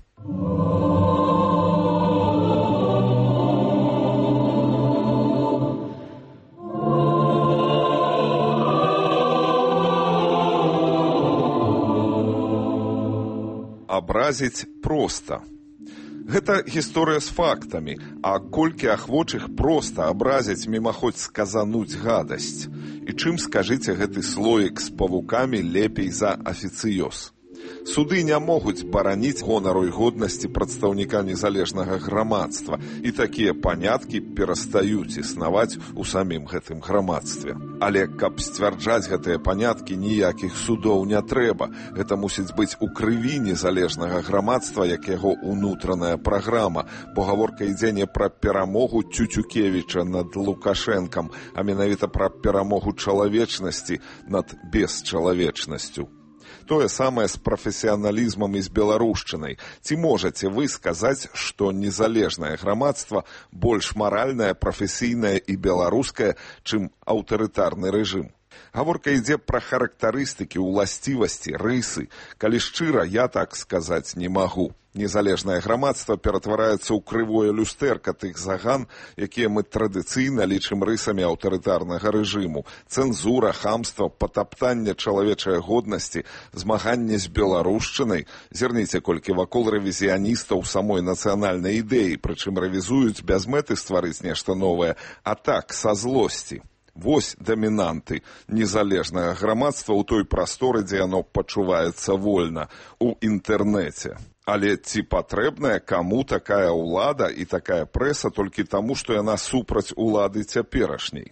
Абразіць проста. Гэта гісторыя з фактамі, а колькі ахвочых проста абразіць мімаходзь сказануць гадасць. І чым, скажыце, гэты слоік з павукамі лепей за афіцыёз? Суды не могуць бараніць гонару і годнасці прадстаўніка незалежнага грамадства, і такія паняткі перастаюць існаваць у самім гэтым грамадстве. Але каб сцвярджаць гэтыя паняткі, ніякіх судоў не трэба. Гэта мусіць быць у крыві незалежнага грамадства, як яго ўнутраная праграма, бо гаворка ідзе не пра перамогу Тютюкевіча над Лукашэнкам, а менавіта пра перамогу чалавечнасці над бесчалавечнасцю. Тое самае з прафесіяналізмам і з беларушчынай. Ці можаце вы сказаць, што незалежнае грамадства больш маральнае, прафесійнае і беларускае, чым аўтарытарны рэжым? Гаворка ідзе пра характарыстыкі, уласцівасці, рысы. Калі шчыра, я так сказаць не магу. Незалежнае грамадства ператвараецца ў крывое люстэрка тых заган, якія мы традыцыйна лічым рысамі аўтарытарнага рэжыму. Цэнзура, хамства, патаптанне чалавечай годнасці, змаганне з беларушчынай. Зірніце, колькі вакол рэвізіяністаў самой нацыянальнай ідэі, прычым рэвізуюць без мэты стварыць нешта новае, а так, са злосці. Вось дамінанты незалежнага грамадства ў той прасторы, дзе яно пачуваецца вольна, у інтэрнэце. Але ці патрэбная каму такая ўлада і такая прэса толькі таму, што яна супраць улады цяперашняй?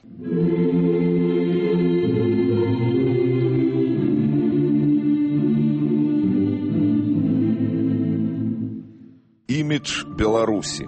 Імідж Беларусі.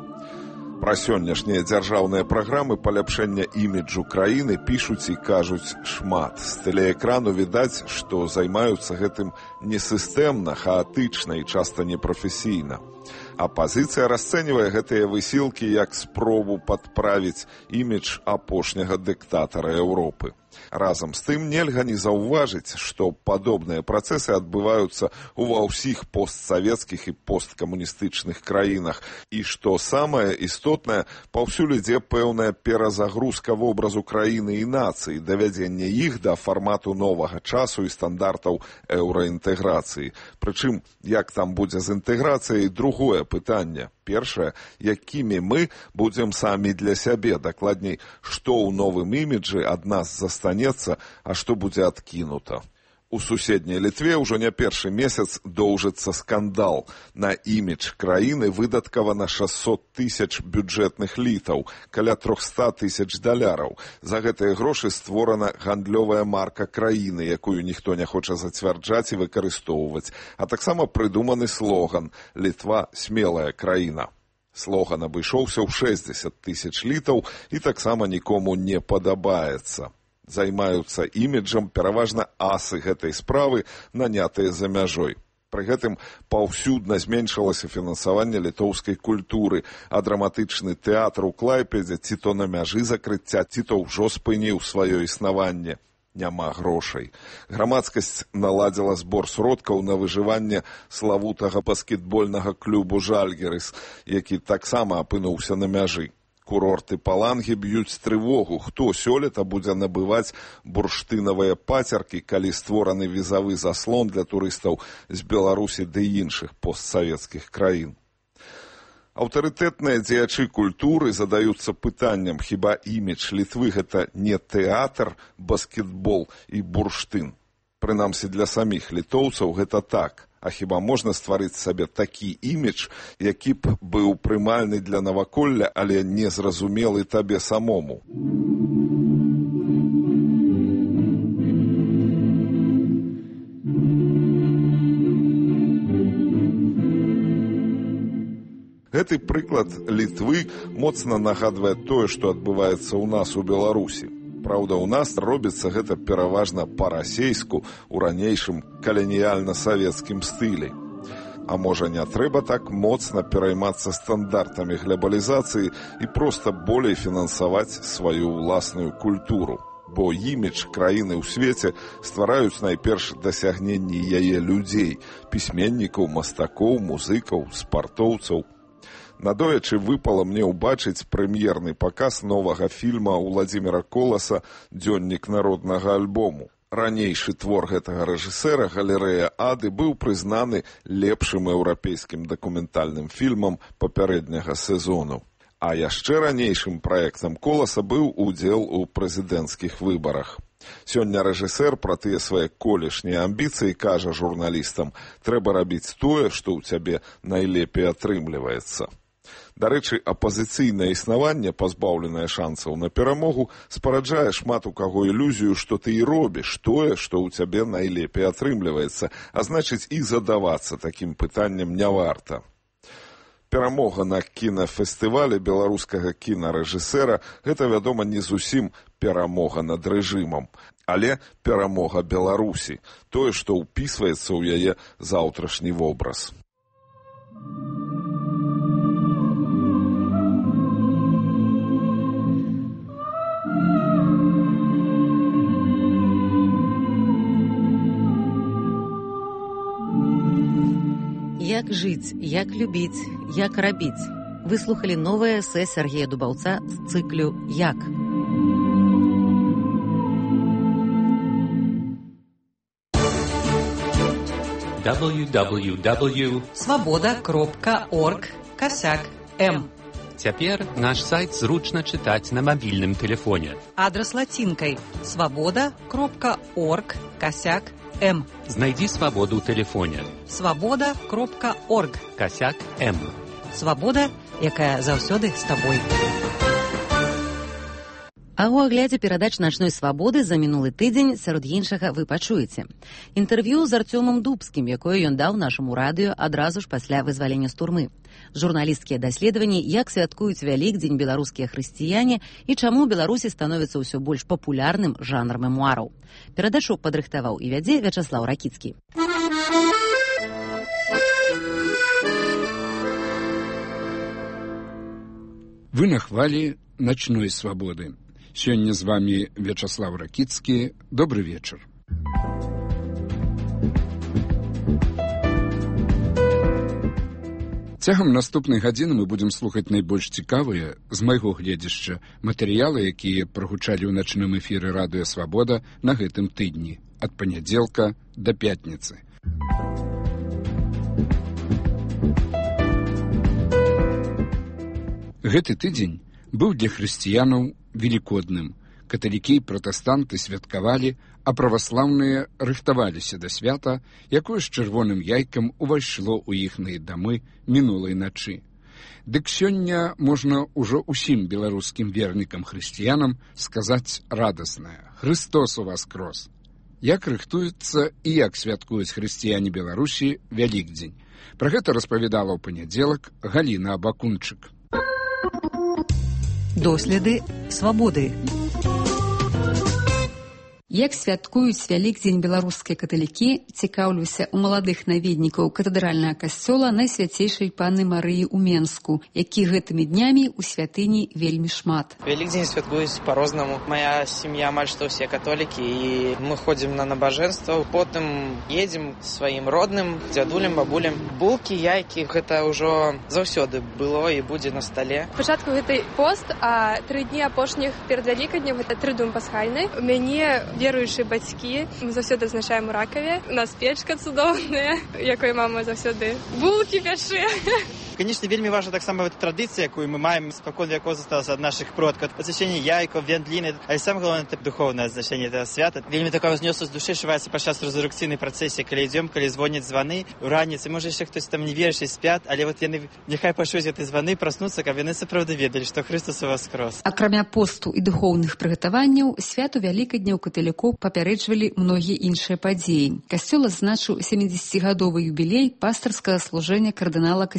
Пра сённяшнія дзяржаўныя праграмы паляпшэння іміджу краіны пішуць і кажуць шмат. З тэлеэкрану відаць, што займаюцца гэтым несістэмна, хаатычна і часта непрафесійна. Апазіцыя расцэньвае гэтыя высілкі як спробу падправіць імідж апошняга дыктатара Еўропы. Разам з тым нельга не заўважыць, што падобныя працэсы адбываюцца ува ўсіх постсавецкіх і посткамуністычных краінах, і што самае істотнае, паўсюль ідзе пэўная перазагрузка вобразу краіны і нацыі, давядзенне іх да фармату новага часу і стандартаў еўраінтэграцыі. Прычым, як там будзе з інтэграцыяй, другое пытанне. Першае, якімі мы будзем самі для сябе, дакладней, што ў новым іміджы ад нас застанецца, а што будзе адкінута. У суседняй Літве ўжо не першы месяц доўжыцца скандал. На імідж краіны выдаткавана шэсцьсот тысяч бюджэтных літаў, каля трохста тысяч даляраў. За гэтыя грошы створана гандлёвая марка краіны, якую ніхто не хоча зацвярджаць і выкарыстоўваць. А таксама прыдуманы слоган «Літва – смелая краіна». Слоган абышоўся ў шэсцьдзесят тысяч літаў і таксама нікому не падабаецца. Займаюцца іміджам пераважна асы гэтай справы, нанятыя за мяжой. Пры гэтым паўсюдна зменшылася фінансаванне літоўскай культуры, а драматычны тэатр у Клайпедзе ці то на мяжы закрыцця, ці то ўжо спыніў сваё існаванне. Няма грошай. Грамадскасць наладзіла збор сродкаў на выжыванне славутага баскетбольнага клубу «Жальгірыс», які таксама апынуўся на мяжы. Курорты Палангі б'юць трывогу, хто сёлета будзе набываць бурштынавыя пацеркі, калі створаны візавы заслон для турыстаў з Беларусі ды іншых постсавецкіх краін. Аўтарытэтныя дзеячы культуры задаюцца пытаннем, хіба імідж Літвы гэта не тэатр, баскетбол і бурштын. Прынамсі для саміх літоўцаў гэта так. А хіба можна стварыць сабе такі імідж, які б быў прымальны для наваколля, але незразумелы табе самому? Гэты прыклад Літвы моцна нагадвае тое, што адбываецца ў нас у Беларусі. Праўда, у нас робіцца гэта пераважна па-расейску ў ранейшым каланіяльна-савецкім стылі. А можа, не трэба так моцна пераймацца стандартамі глобалізацыі і проста болей фінансаваць сваю ўласную культуру. Бо імідж краіны ў свеце ствараюць найперш дасягненні яе людзей, пісьменнікаў, мастакоў, музыкаў, спартоўцаў. Надоечы выпала мне ўбачыць прэм'ерны паказ новага фільма Уладзіміра Коласа «Дзённік народнага альбому». Ранейшы твор гэтага рэжысэра «Галерэя Ады» быў прызнаны лепшым еўрапейскім дакументальным фільмам папярэдняга сезону. А яшчэ ранейшым праектам Коласа быў удзел у прэзідэнцкіх выбарах. Сёння рэжысэр пра тыя свае колішнія амбіцыі кажа журналістам: «Трэба рабіць тое, што ў цябе найлепей атрымліваецца». Дарэчы, апазіцыйнае існаванне, пазбаўленае шансаў на перамогу, спараджае шмат у каго ілюзію, што ты і робіш тое, што ў цябе найлепей атрымліваецца, а значыць і задавацца такім пытаннем не варта. Перамога на кінафестывале беларускага кінарэжысэра – гэта, вядома, не зусім перамога над рэжымам, але перамога Беларусі, тое, што ўпісваецца ў яе заўтрашні вобраз. Як жыць, як любіць, як рабіць. Вы слухалі новае эсэ Сергея Дубаўца з цыклю «Як». дабл ю дабл ю дабл ю точка свабода крапка орг касяк эм. Цяпер наш сайт зручна чытаць на мабільным тэлефоне. Адрас лацінкай свабода крапка орг касяк эм. Знайдзі свабоду ў тэлефоне. свабода крапка орг касяк эм. Свабода, якая заўсёды з табой. А ў аглядзе перадач «Начной свабоды» за мінулы тыдзень сярод іншага вы пачуеце інтэрв'ю з Арцёмам Дубскім, якое ён даў нашаму радыё адразу ж пасля вызвалення з турмы. Журналісцкія даследаванні, як святкуюць Вялікдзень беларускія хрысціяне і чаму ў Беларусі становіцца ўсё больш папулярным жанр мемуараў. Перадачу падрыхтаваў і вядзе Вячаслаў Ракіцкі. Вы на хвалі «Начной свабоды». Сёння з вами Вячаслаў Ракіцкі. Добры вечар. Цягам наступнай гадзіны мы будзем слухаць найбольш цікавыя, з майго гледзяшча, матэрыялы, якія прагучалі ў начным эфіры радыё «Свабода» на гэтым тыдні, ад панядзелка да пятніцы. Гэты тыдзень быў для хрысціянаў велікодным. Каталікі і пратэстанты святкавалі, а праваслаўныя рыхтаваліся да свята, якое з чырвоным яйкам увайшло ў іхныя дамы мінулай начы. Дык сёння можна ўжо ўсім беларускім вернікам хрысціянам сказаць радаснае: «Хрыстос уваскрос!» Як рыхтуюцца і як святкуюць хрысціяне Беларусі Вялікдзень? Пра гэта распавядала ў панядзелак Галіна Абакунчык. Доследы свабоды. Як святкуюць Вялікдзень беларускія каталікі, цікаўлюся у маладых наведнікаў катэдральнага касцёла Найсвяцейшай Панны Марыі ў Менску, які гэтымі днямі ў святыні вельмі шмат. Вялікдзень святкуюць по-рознаму. Моя сям'я амаль што ўсе католікі, і мы ходзім на набажэнства, потым едзем сваім родным, дзядулям, бабулям. Булкі, яйкі, гэта ўжо заўсёды было і будзе на стале. Спачатку гэта пост, а тры дні апошніх перад Вялікаднем гэта трыдум пасхальны. У мяне веруючыя бацькі, мы заўсёды адзначаем у ракаве. У нас печка цудоўная, якой мама заўсёды булкі пячэ. Конечно, вельмі важна таксама традыцыя, якую мы маем спакон вякоў засталася ад нашых продкаў. Азначэнне яйкаў, вендліны, але самае галоўнае это духоўнае азначэнне гэтага свята. Вельмі такая ўзнёсласць душы адчуваецца падчас рэзуррэкцыйнай працэсіі, калі ідзём, калі звоняць званы ў раніцы. Можа, яшчэ хтось там не верыць і спят, але вот яны няхай пачуюць гэты званы, праснуцца, каб яны сапраўды ведалі, што Хрыстос уваскрос. Акрамя посту і духоўных прыгатаванняў, святу Вялікадня ў каталікоў папярэджвалі многія іншыя падзеі. Касцёл адзначыў сямідзесяцігадовы юбілей пастырскага служэння кардынала Казіміра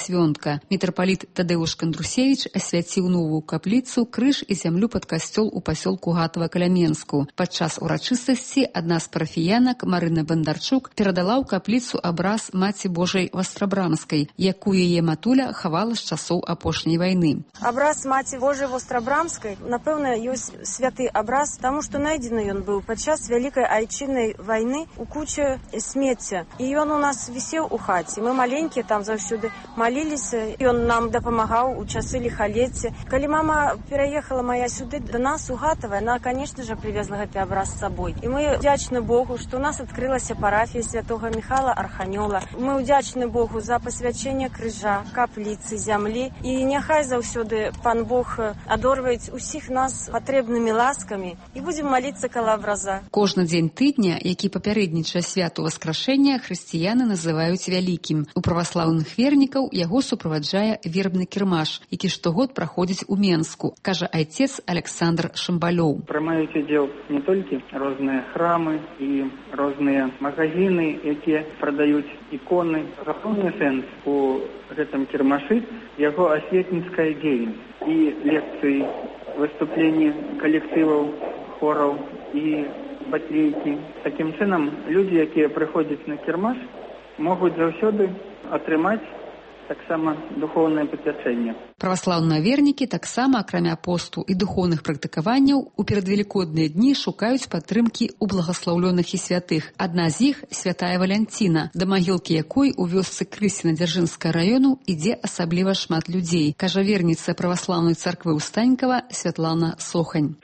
свёнка. Мітрапаліт Тадэуш Кандрусевіч асвяціў новую капліцу, крыж і зямлю пад касцёл у пасёлку Гатава-Каляменску. Падчас урачыстасці адна з парафіянак, Марына Бандарчук, перадала ў капліцу абраз Маці Божай Вострабрамскай, якую яе матуля хавала з часоў апошняй вайны. Абраз Маці Божай Вострабрамскай, напэўна, ёсць святы абраз, таму што найдзены ён быў падчас вялікай айчыннай вайны у куче смецця. І ён у нас вісеў у хаце. Мы маленькія там заўсёды маліліся, ён нам дапамагаў у часы ліхалецця. Калі мама пераехала моя сюды до нас у Гатава, она, конечно же, привезла гэты абраз з сабой. І мы удзячны Богу, што у нас адкрылася парафія святога Михайла Арханёла. Мы удзячны Богу за пасвячэнне крыжа, капліцы, зямлі. І няхай заўсёды пан Бог адорваюць усіх нас патрэбнымі ласкамі і будзем маліцца каля абраза. Кожны дзень тыдня, які папярэднічае святу Васкрашэння, хрысціяны называюць вялікім. У праваслаўных вернікаў яго суправаджае вербны кірмаш, які штогод праходзіць у Менску, кажа айцец Александр Шамбалёў. Прымаюць удзел не толькі розныя храмы і розныя магазины, якія прадаюць іконы. Галоўны сэнс у гэтым кірмашы яго асветніцкая дзейнасць і лекцыі, выступленні калектываў, хораў і батлейкі. Такім чынам, людзі, якія прыходзяць на кірмаш, могуць заўсёды атрымаць таксама духоўнае пацячэнне. Праваслаўныя вернікі таксама, акрамя посту і духоўных практыкаванняў, у перадвелікодныя дні шукаюць падтрымкі ў благаслаўлёных і святых. Адна з іх – святая Валянціна, да магілкі якой у вёсцы Крысіна-Дзяржынскага раёну ідзе асабліва шмат людзей, кажа верніца праваслаўнай царквы Устанькава Святлана Сохань.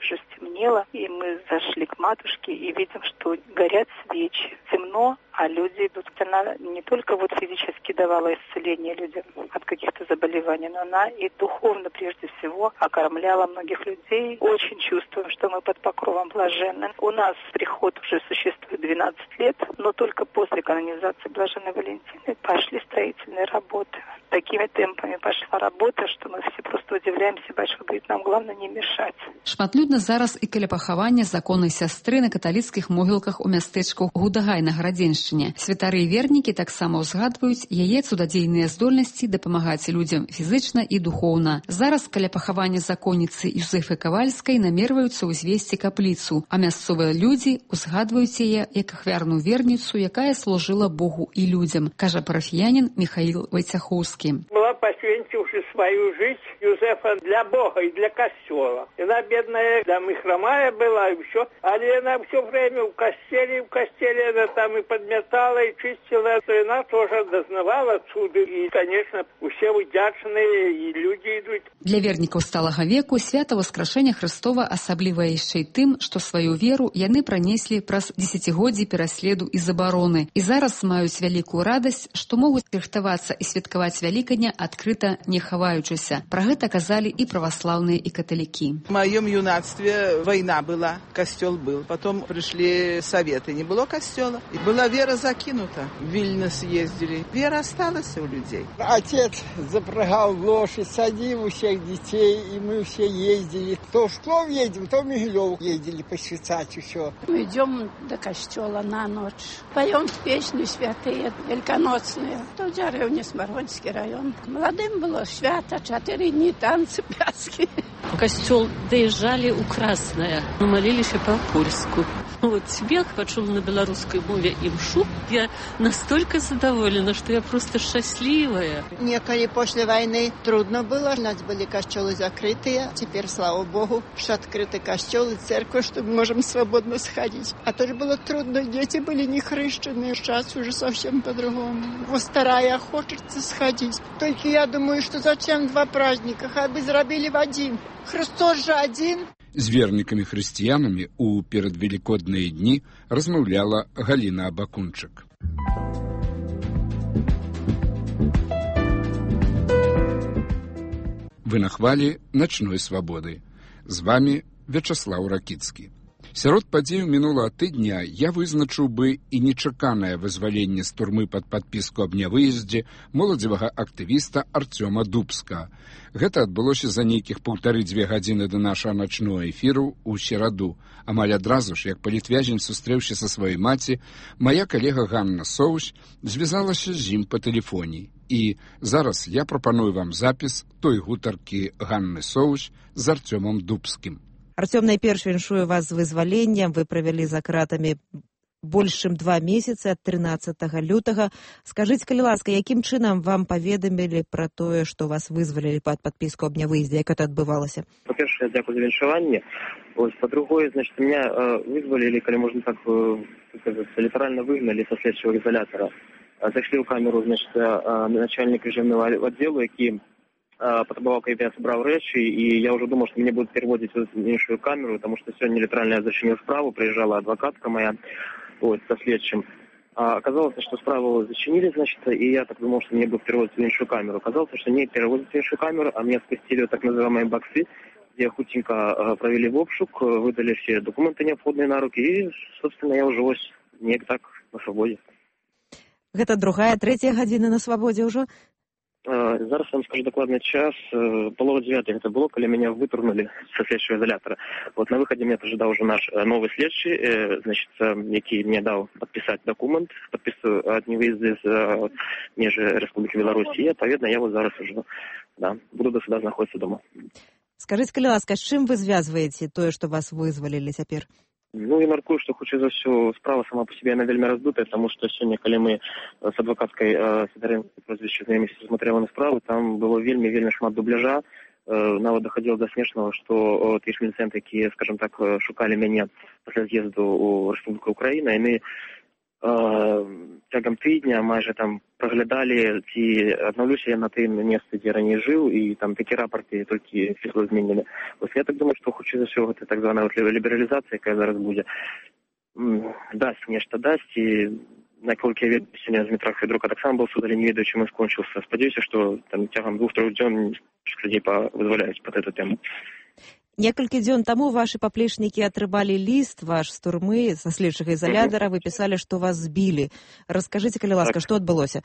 И мы зашли к матушке и видим, что горят свечи. Темно, а люди идут. Она не только вот физически давала исцеление людям от каких-то заболеваний, но она и духовно прежде всего окормляла многих людей. Очень чувствуем, что мы под покровом блаженны. У нас приход уже существует двенадцать лет, но только после канонизации Блаженной Валентины пошли строительные работы. Такими темпами пошла работа, что мы все просто удивляемся. Батюшка говорит, нам главное не мешать. Шматлюдна зараз і каля пахавання законнай сястры на каталіцкіх могілках у мястэчку Гудагай на Гарадзеншчыне. Святары і вернікі таксама ўзгадваюць яе цудадзейныя здольнасці дапамагаць людзям фізычна і духоўна. Зараз каля пахавання законніцы Юзэфы Кавальскай намерваюцца ўзвесці капліцу, а мясцовыя людзі ўзгадваюць яе як ахвярную верніцу, якая служыла Богу і людзям, кажа парафіянін Михаил Войцеховский. Была посвятивши свою жизнь Юзефа для Бога и для костела. Она бедная, там и хромая была, и все. Але она все время в костеле, в костеле она там и подметала, и чистила. И она тоже дознавала отсюда. И, конечно, все удячные, и люди идут. Для вернікаў сталага веку свята Васкрашэння Хрыстова асабліва яшчэ і тым, што сваю веру яны пранеслі праз дзесяцігоддзі пераследу і забароны. І зараз маюць вялікую радасць, што могуць рыхтавацца і святкаваць Вялікадня адкрыта не хаваючыся. Пра гэта казалі і праваслаўныя, і каталікі. В моем юнацтве война была, костел был. Потом пришли советы, не было костела. И была вера закинута. В Вильнюс ездили. Вера осталась у людей. Отец запрягал лошадь, садил у всех детей, и мы все ездили. То в Плов едем, то в Мигилев ездили посвяцать еще. Мы идем до костела на ночь. Поем песни святые, великоночные. То в деревне Смородинский район. Молодым было свято, четыре дни танцы, пляски. В костел доезжали у Красное, молились по-польску. Вот спел, почув на белорусской мове имшу, я настолько задоволена, что я просто счастливая. Неколи после войны трудно было, у нас были костелы закрытые. Теперь, слава Богу, что открыты костелы, церковь, что мы можем свободно сходить. А тоже было трудно, дети были не хрещены, сейчас уже совсем по-другому. Вот старая хочется сходить. Только я думаю, что зачем два праздника, хай бы зарабили в один. Христос же один. З вернікамі-хрысціянамі у перадвелікодныя дні размаўляла Галіна Абакунчык. Вы на хвалі начной свабоды. З вами Вячаслаў Ракіцкі. Сярод падзеяў мінулага тыдня я вызначыў бы і нечаканае вызваленне з турмы пад падпіску аб нявыездзе моладзевага актывіста Арцёма Дубска. Гэта адбылося за нейкіх паўтары-дзве гадзіны да нашага начного эфіру ў сераду. Амаль адразу ж, як палітвязень сустрэўся са сваёй маці, мая калега Ганна Соўсь звязалася з ім па тэлефоне. І зараз я прапаную вам запіс той гутаркі Ганны Соўч з Арцёмам Дубскім. Артём, найперш віншую вас з вызваленнем. Вы правялі за кратамі больш чым два месяцы ад трынаццатага лютага. Скажыце, калі ласка, якім чынам вам паведамілі пра тое, што вас вызвалілі пад падпіску аб нявыездзе, як это адбывалася? Па-першае, дзякую за віншаванне. Ось, па-другое, значит, меня э, вызвалілі, калі можна так э, літаральна выгналі са следчого изолятора. Зайшли ў камеру, значит, э, начальник режимного отделу, які потребовал, каб я собрал речи, и я уже думал, что меня будут переводить в меньшую камеру, потому что сегодня литерально я зачинил справу, приезжала адвокатка моя, вот, со следчим. А оказалось, что справу зачинили, значит, и я так думал, что меня будут переводить в меньшую камеру. Оказалось, что не переводят в меньшую камеру, а меня спустили в так называемые боксы, где хутенько провели в обшук, выдали все документы необходимые на руки, и, собственно, я уже ось не так на свободе. Гэта другая, третья гадзіна на свободе уже? Зараз вам скажу докладный час. Полова девятых это было, когда меня вытурнули со следчего изолятора. Вот на выходе меня ожидал уже наш новый следчий, значит, який мне дал подписать документ, подписываю от невыезда из межи Республики Беларусь. И, отповедно, я вот зараз уже, да, буду до суда находиться дома. Скажите, калі ласка, з чым вы звязваеце тое, што вас вызвалілі цяпер? Ну, я маркую, что хутчэй за ўсё справа сама по себе, она вельмі раздутая, потому что сегодня, когда мы с адвокатской э, Сидоренко прозвище знаемся, смотрели на справу, там было вельмі-вельмі шмат дубляжа, э, нават доходило до смешного, что ті ж міліцэнты, якія, скажем так, шукали мяне пасля з'езду ў Республіку Украіна, яны цягам тыдня майже там праглядалі, ці аднаўлюся я на тым месцы, дзе раней жыў, і там такі рапорты толькі число зменілі. Вось я так думаю, што хутчэй за ўсё гэта так званая лібералізацыя, якая зараз будзе, дасць нешта дасць, і наколькі я ведаю, сёння з метра Федорука таксама быў суд, але не ведаю, чым ён скончыўся. Спадзяюся, што там цягам двух-трох дзён людзей павызваляюць пад эту тэму. Некалькі дзён таму ваши паплечнікі атрымалі ліст ваш з турмы, са следчага изолятора, вы писали, што вас збілі. Раскажыце, калі ласка, што адбылося?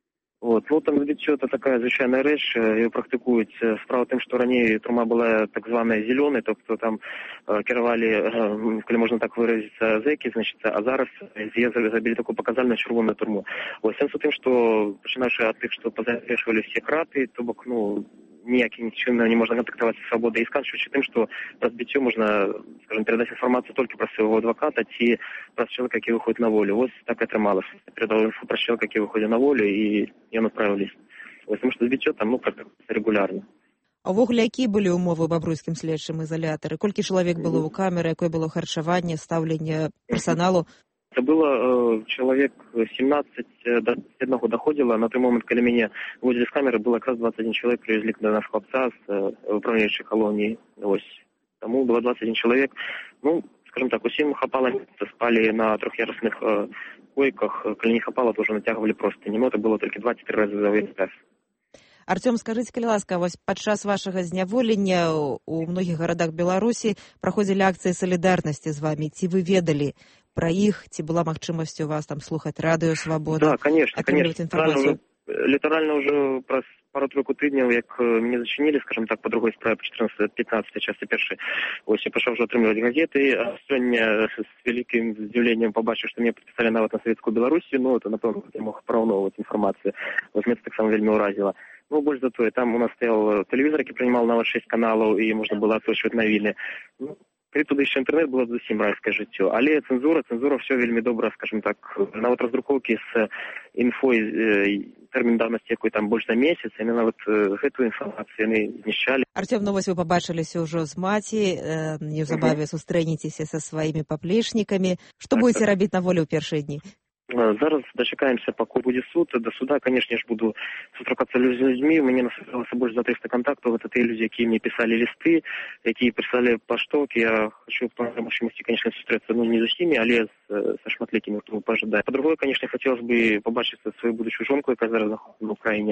Вот, ну, там ведь это такая звычайная рэч, ее практыкуюць. Справа тым, што раней турма была так званая зеленой, тобто там э, кіравалі, э, калі можна так выразіцца, зэкі, значит, а зараз з'езд забілі такую паказальную чырвоную турму. Вот, сэнс у тым, што пачынаўшы ад тых, што пазавешвалі все краты, то бок, ну, ніякім чынам не можна контактаваць з свабодай, і сканчваючы тым, што праз біццё можна, скажем, перадаць інфармацыю толькі праз свайго адваката ці праз чалавека, які выходзіць на волю. Вось так і атрымалася. Перадаў інфу праз чалавека, які выходзіць на волю, і ён адправіў ліст. Вось, тому што збіццё там, ну, регулярна. А ўвогуле, якія былі ўмовы ў бабруйскім следчым изолятары? Колькі чалавек было ў камеры, якое было харчаванне, стаўленне персоналу? Это было э, человек семнадцать до одного доходило. На той момент, когда меня выводили с камеры, было как раз двадцать один человек, привезли до нашего отца с э, управляющей колонии. Ось. Тому было двадцать один человек. Ну, скажем так, усім хапало места, спали на трехъярусных э, койках. Коли не хапало, тоже натягивали просто. Не это было только двадцать три раза за весь час. Артём, скажыце, калі ласка, вось падчас вашага зняволення у многіх гарадах Беларусі праходзілі акцыі салідарнасці з вамі. Ці вы ведалі пра іх, ці была магчымасць у вас там слухаць радыё «Свабода»? Да, конечно, конечно. Літаральна уже праз пару-тройку тыдняў, як мяне зачинілі, скажем так, по другой справе, по четырнадцатой части першай. Ось я пачаў уже атрымліваць газеты, а сёння з вялікім здзіўленнем побачыў, што мне падпісалі нават на Савецкую Беларусію, ну, это, напэўна, я мог параўноўваць інфармацыю. Вось мне таксама вельмі ўразіла. Ну, больш за тое, там у нас стоял телевизор, который принимал нават шесть каналов, и можно было отслушивать новины. Ну, калі туды яшчэ інтэрнэт, было зусім райскае жыццё. Але цэнзура, цэнзура все вельмі добра, скажем так, нават раздрукоўкі з інфой, тэрмін давнасці, якой там больш за месяц, яны нават гэтую інфармацыю яны знішчалі. Артём, ну вось вы пабачыліся ўжо з маці, неўзабаве сустрэнецеся са сваімі паплечнікамі. Што будзеце рабіць на волі ў першыя дні? Зараз дачакаемся, пакуль будзе суд. До суда, конечно ж, буду сустракацца з людзьмі. Мне насыпалася больш за триста контактаў. Это те люди, якія мне писали листы, якія прислали паштоўкі. Я хочу по магчымасці, конечно, сустрэцца, ну, не з усімі, але са шматлікімі, хто пажадае. По-другое, конечно, хотелось бы побачыцца свою будущую жонку, якая зараз знаходіцца на Украине,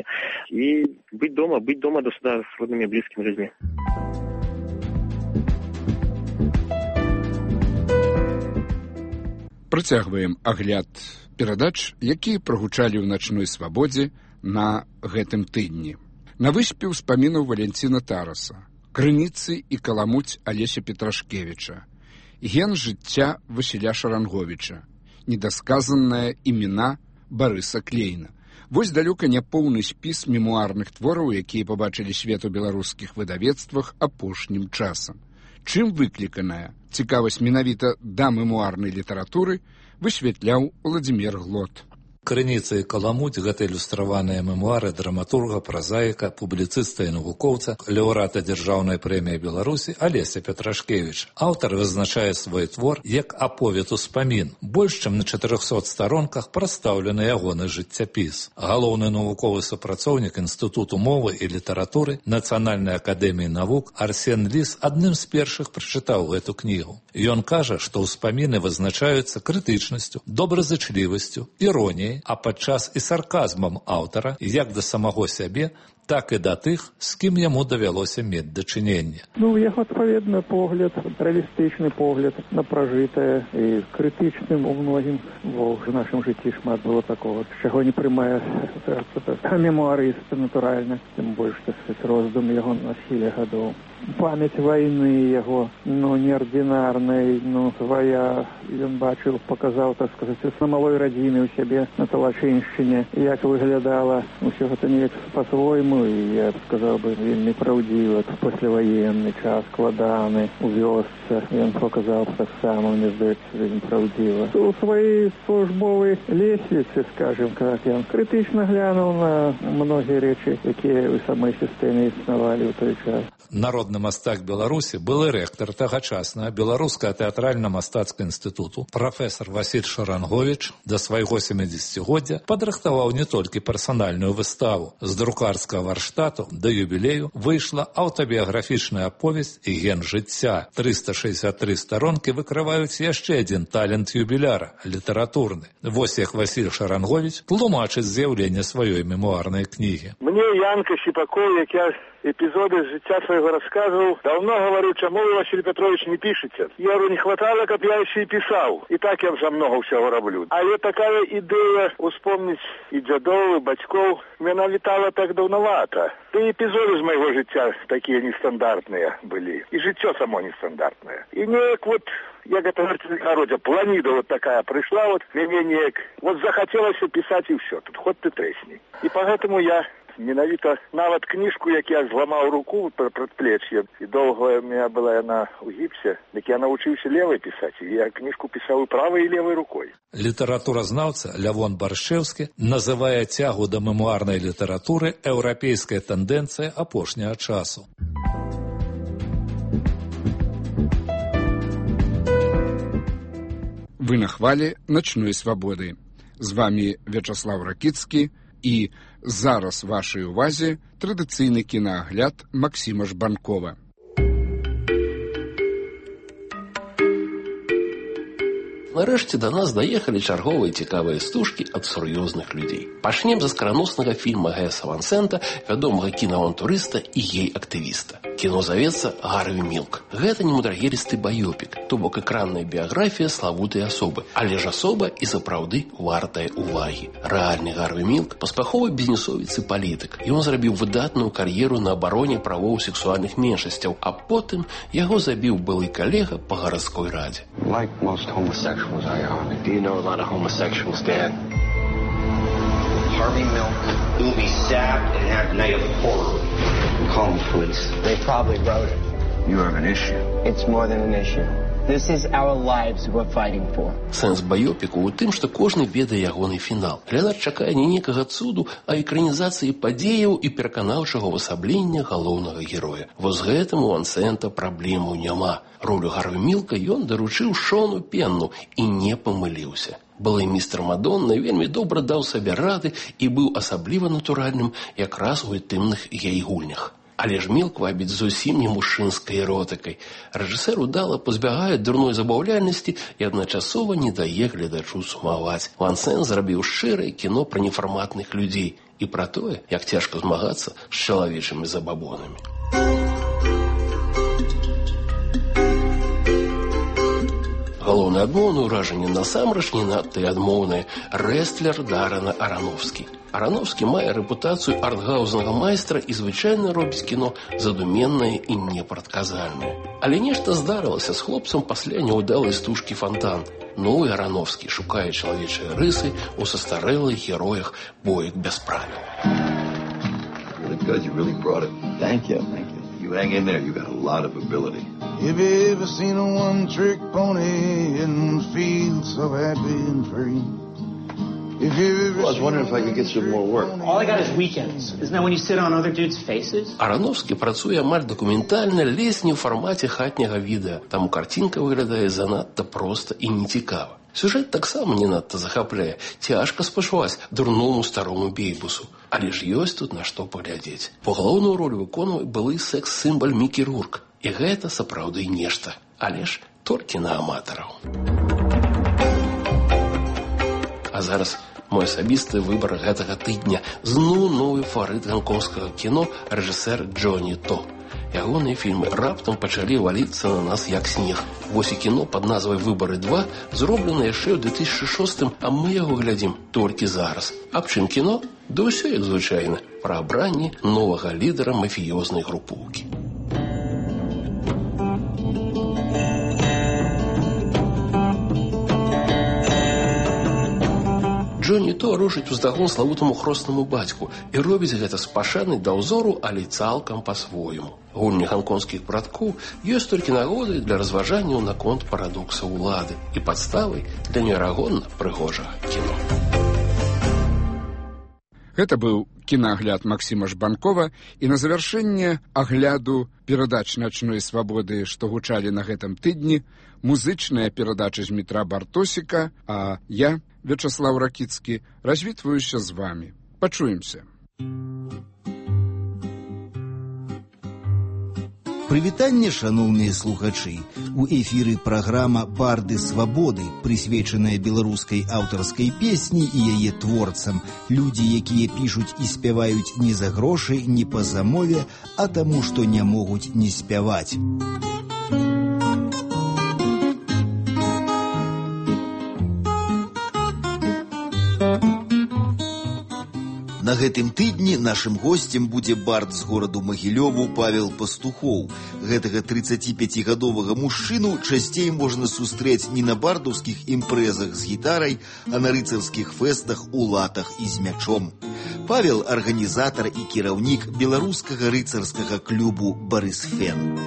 и быть дома, быть дома до суда с родными близкими людьми. Працягваем агляд перадач, якія прагучалі ў начной свабодзе на гэтым тыдні. На выспе ўспамінаў Валянціна Тараса, крыніцы і каламуць Алеся Петрашкевіча, ген жыцця Васіля Шаранговіча, недасказанная імена Барыса Клейна. Вось далёка не поўны спіс мемуарных твораў, якія пабачылі свет у беларускіх выдавецтвах апошнім часам. Чым выкліканая цікавасць менавіта да мемуарнай літаратуры, высвятляў Владзімір Глот. Крыніца і каламуць — гэта ілюстраваныя мемуары драматурга, празаіка, публіцыста і навукоўца, лаўрэата дзяржаўнай прэміі Беларусі Алеся Петрашкевіч. Аўтар вызначае свой твор як аповед-успамін. Больш чым на чатырохсот старонках прадстаўлены ягоны жыццяпіс. Галоўны навуковы супрацоўнік Інстытуту мовы і літаратуры Нацыянальнай акадэміі навук Арсен Ліс адным з першых прачытаў гэту кнігу. Ён кажа, што ўспаміны вызначаюцца крытычнасцю, добразычлівасцю, іроніяй, а падчас і сарказмам аўтара як да самого сябе, так і да тых, з кім яму давялося мець дачыненне. Ну, яго адпаведны погляд, рэалістычны погляд на пражытае і крытычным у многім, бо в нашым жыцці шмат было такого, чаго не прымае мемуарыста, натуральна, тым больш, так сказаць, роздум яго на схіле гадоў. Памяць вайны яго, ну, неардынарнай, ну, свая, ён бачыў, паказаў, так сказаць, на малой радзіны ў сябе на Талачыншчыне, як выглядала ўсё гэта неяк па-свойму, і я б сказаў бы, вельмі праўдзіва, пасляваенны час, складаны, у вёсцы, ён паказаў таксама, мне здаецца, вельмі праўдзіва. У сваёй службовай лесвіцы, скажем, как ён крытычна глянуў на многія рэчы, якія ў самой сістэме існавалі ў той час. Народны мастак Беларусі, былы рэктар тагачаснага Беларускага тэатральна-мастацкага інстытуту, прафесар Васіль Шаранговіч да свайго сямідзесяцігоддзя падрыхтаваў не толькі персанальную выставу. З друкарскага варштату да юбілею выйшла аўтабіяграфічная аповесць і ген жыцця. трыста шэсцьдзесят тры старонкі выкрываюць яшчэ адзін талент юбіляра – літаратурны. Вось як Васіль Шаранговіч тлумачыць з'яўленне сваёй мемуарнай кнігі. Мне Янка Сіпакоў, як я эпизоды жыцця свайго рассказывал, давно говорю, чему вы, Василий Петрович, не пишете. Я говорю, не хватало, каб я еще и писал. И так я вже много всего роблю. А вот такая идея успомнить и дядов, и батьков, меня витала так давновато. Да и эпизоды из моего життя такие нестандартные были. И життя само нестандартное. И неяк вот, як это говорится в народе, планида вот такая пришла, вот мне неяк, вот захотелось писать и все. Тут хоть ты тресни. И поэтому я менавіта нават кніжку, як я зламаў руку пра прадплечье, і доўга у меня была яна ў гіпсе, дык я навучыўся левай пісаць, і я кніжку пісаў і правай і левай рукой. Літаратуразнаўца Лявон Баршэўскі называе цягу да мемуарнай літаратуры еўрапейская тэндэнцыя апошняга часу. Вы на хвале начной свабоды. З вами Вячаслав Ракіцкі, і зараз вашай увазе традыцыйны кінаагляд Максіма Жбанкова. Нарэшце да нас даехалі чарговыя цікавыя стужкі ад сур'ёзных людзей. Пачнем з аскараноснага фільма Гэса Ван Сента, вядомага кінаавантурыста і гей-актывіста. Кіно завецца «Гарві Мілк». Гэта не мудрагелісты баёпік, то бок экранная біяграфія славутай асобы, але ж асоба і сапраўды вартая увагі. Рэальны Гарві Мілк – паспяховы бізнесовец і палітык. Ён зрабіў выдатную кар'еру на абароне правоў сексуальных меншасцяў, а потым яго забіў былы калега па гарадской радзе. Like most homosexuals, I are. Do you know a lot of homosexuals, Dad? Harvey Milk will be stabbed and had night of horror. Call the police. They probably wrote it. You have an issue. It's more than an issue. This is our lives we're fighting for. Сэнс баёпіку ў тым, што кожны ведае ягоны фінал. Глядач чакае не некага цуду, а экранізацыі падзеяў і пераканаўчага ўвасаблення галоўнага героя. Вось гэтым у Ван Сента праблемаў няма. Ролю Гарві Мілка ён даручыў Шону Пенну і не памыліўся. Былы містер Мадонна вельмі добра даў сабе рады і быў асабліва натуральным якраз у інтымных гей-гульнях. Але ж Мілк вабіць зусім не мужчынскай эротыкай. Рэжысэр удала пазбягае дурной забаўляльнасці і адначасова не дае гледачу сумаваць. Ван Сент зрабіў шчырае кіно пра нефарматных людзей і пра тое, як цяжка змагацца з чалавечымі забабонамі. Галоўнае адмоўнае ўражанне насамрэч не надта і адмоўнае рэстлер Дарана Аранофскі. Аранофскі мае рэпутацыю артхаузнага майстра і звычайна робіць кіно задуменнае і непрадказальнае. Але нешта здарылася з хлопцам пасля няўдалай стужкі «Фонтан». Ну і Аранофскі шукае чалавечыя рысы ў састарэлых героях «Боек без правил». You really brought it. Thank you, thank you. You hang in there, you got a lot of ability. Have you ever seen a one-trick pony and feel so happy and free? If you ever well, I was wondering if I could get some more work. All I got is weekends. Isn't that when you sit on other dudes' faces? Аранофскі працуе амаль дакументальна, ледзь не ў фармаце хатняга відэа. Таму карцінка выглядае занадта проста і нецікава. Сюжэт таксама не надта захапляе. Цяжка спачуваць дурному старому бейбусу. Але ж ёсць тут на што паглядзець. Бо галоўную роль выконвае былы секс-сімбаль Мікі Рурк. І гэта сапраўды нешта. Але ж толькі на аматараў. А зараз мой асабісты выбар гэтага тыдня. Зноў новы фарыт ганконгскага кіно рэжысэр Джоні То. Ягоныя фільмы раптам пачалі валіцца на нас як снег. Вось і кіно пад назвай «Выбары два» зроблена яшчэ ў две тысячы шостым, а мы яго глядзім толькі зараз. Аб чым кіно? Да ўсё як звычайна. Пра абранне новага лідара мафіёзнай групоўкі. Джоні То рушыць уздагон славутаму хроснаму бацьку і робіць гэта з пашанай да ўзору, але цалкам па-свойму. Гульні ганконгскіх браткоў ёсць толькі нагодай для разважанняў наконт парадоксаў улады і падставай для неверагодна прыгожага кіно. Гэта быў кінаагляд Максіма Жбанкова, і на завяршэнне агляду перадач «Начной свабоды», што гучалі на гэтым тыдні, музычная перадача з Дмітра Бартосіка, а я, Вячаслаў Ракіцкі, развітваюся з вамі. Пачуемся. Прывітанне, шаноўныя слухачы. У эфіры праграма «Барды свабоды», прысвечаная беларускай аўтарскай песні і яе творцам. Людзі, якія пішуць і спяваюць не за грошы, не па замове, а таму, што не могуць не спяваць. На гэтым тыдні нашым госцем будзе бард з гораду Магілёву Павел Пастухоў. Гэтага трыццаціпяцігадовага мужчыну часцей можна сустрэць не на бардаўскіх імпрэзах з гітарай, а на рыцарскіх фэстах у латах і з мячом. Павел – арганізатар і кіраўнік беларускага рыцарскага клубу «Барысфен».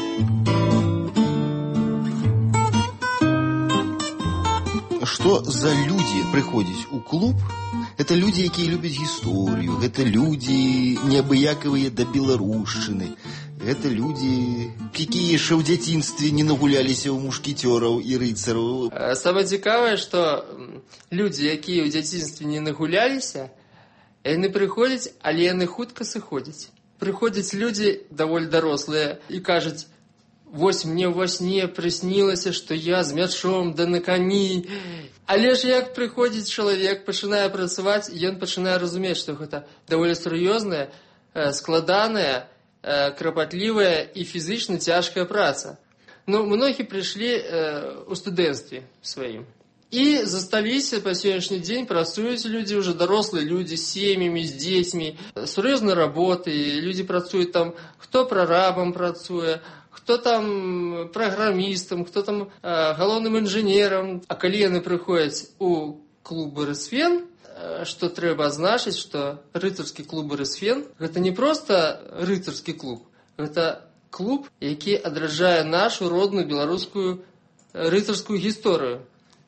Што за людзі прыходзяць у клуб? Это люди, якія любяць гісторыю, гэта люди неабыякавыя да беларушчыны, гэта люди, якія яшчэ ў дзяцінстве не нагуляліся ў мушкетёраў і рыцараў. Самае цікавае, што людзі, якія ў дзяцінстве не нагуляліся, яны прыходзяць, але яны хутка сыходзяць. Прыходзяць людзі даволі дарослыя і кажуць: «Вось мне во сне прыснілася, што я з мячом да на кані». Але ж як прыходзіць чалавек, пачынае працаваць, ён пачынае разумець, што гэта даволі сур'ёзная, складаная, крапатлівая і фізічна цяжкая праца. Ну, многі прыйшлі ў студэнцтве сваім. І засталіся па сённяшні дзень, працуюць людзі, ўжо дарослыя людзі з сем'ямі, з дзецьмі, сур'ёзныя работы, людзі працуюць там, хто прарабам працуе, хто там праграмістам, хто там э, галоўным інжынерам. А калі яны прыходзяць у клуб «Барысфен», э, што трэба азначыць, што рыцарскі клуб «Барысфен» – гэта не проста рыцарскі клуб, гэта клуб, які адраджае нашу родную беларускую рыцарскую гісторыю.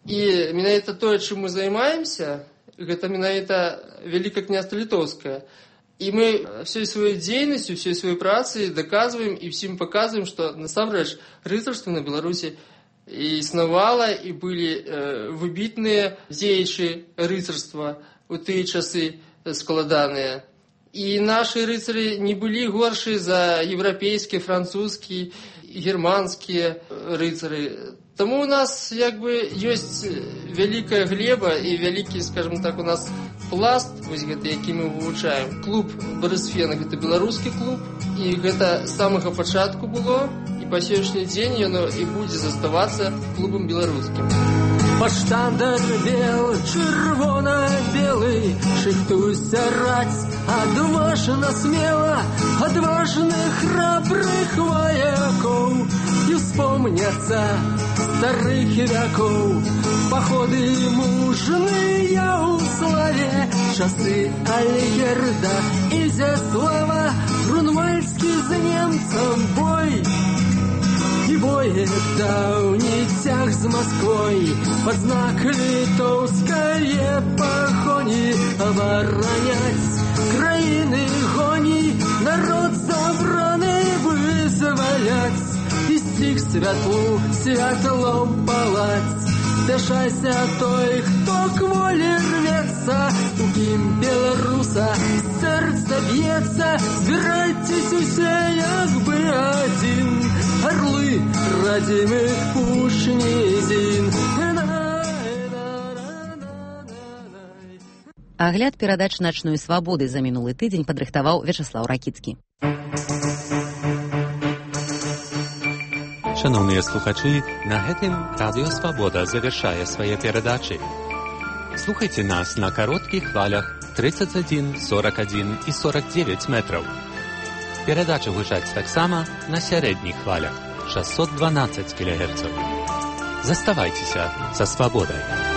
І менавіта тое, чым мы займаемся, гэта менавіта Вялікае княства Літоўскае. І мы всей сваёй дзейнасцю, всей сваёй працай даказваем і всім паказваем, што насамрэч рыцарства на Беларусі існавала, і былі э, выбітныя дзеячы рыцарства ў тыя часы складаныя. І нашы рыцары не былі горшыя за еўрапейскія, французскія, германскія рыцары. Таму у нас як бы ёсць вялікая глеба і вялікі, скажем так, у нас пласт, вось гэты, які мы вывучаем. Клуб «Барысфен» – гэта беларускі клуб, і гэта з самага пачатку было, і па сённяшні дзень яно і будзе заставацца клубам беларускім. Паштандар бел, чырвона-белы, шыхтуйся раць, адважна смела, адважных храбрых ваякоў. І успомняцца старых вякоў, паходы мужныя ў славе, часы Альгерда і Зяслава, Грунвальдскі з немцам бой. І бое даўні цяг з Масквой, пад знак літоўскае пагоні, абараняць краіны гоні, народ забраны вызваляць, і сціх святлу святлом палаць. Спяшайся той, хто к волі рвецца, у кім беларуса сэрца б'ецца, збірайцесь усе як бы адзін, орлы родимых пуш низин. Агляд перадач начной свабоды за мінулы тыдзень падрыхтаваў Вячаслаў Ракіцкі. Шановныя слухачы, на гэтым Радыё Свабода завяршае свае перадачы. Слухайце нас на кароткіх хвалях тридцать один, сорок один і сорок девять метраў. Перадачы гучаць таксама на сярэдніх хвалях шестьсот двенадцать кілогерцаў. Заставайцеся са свабодай.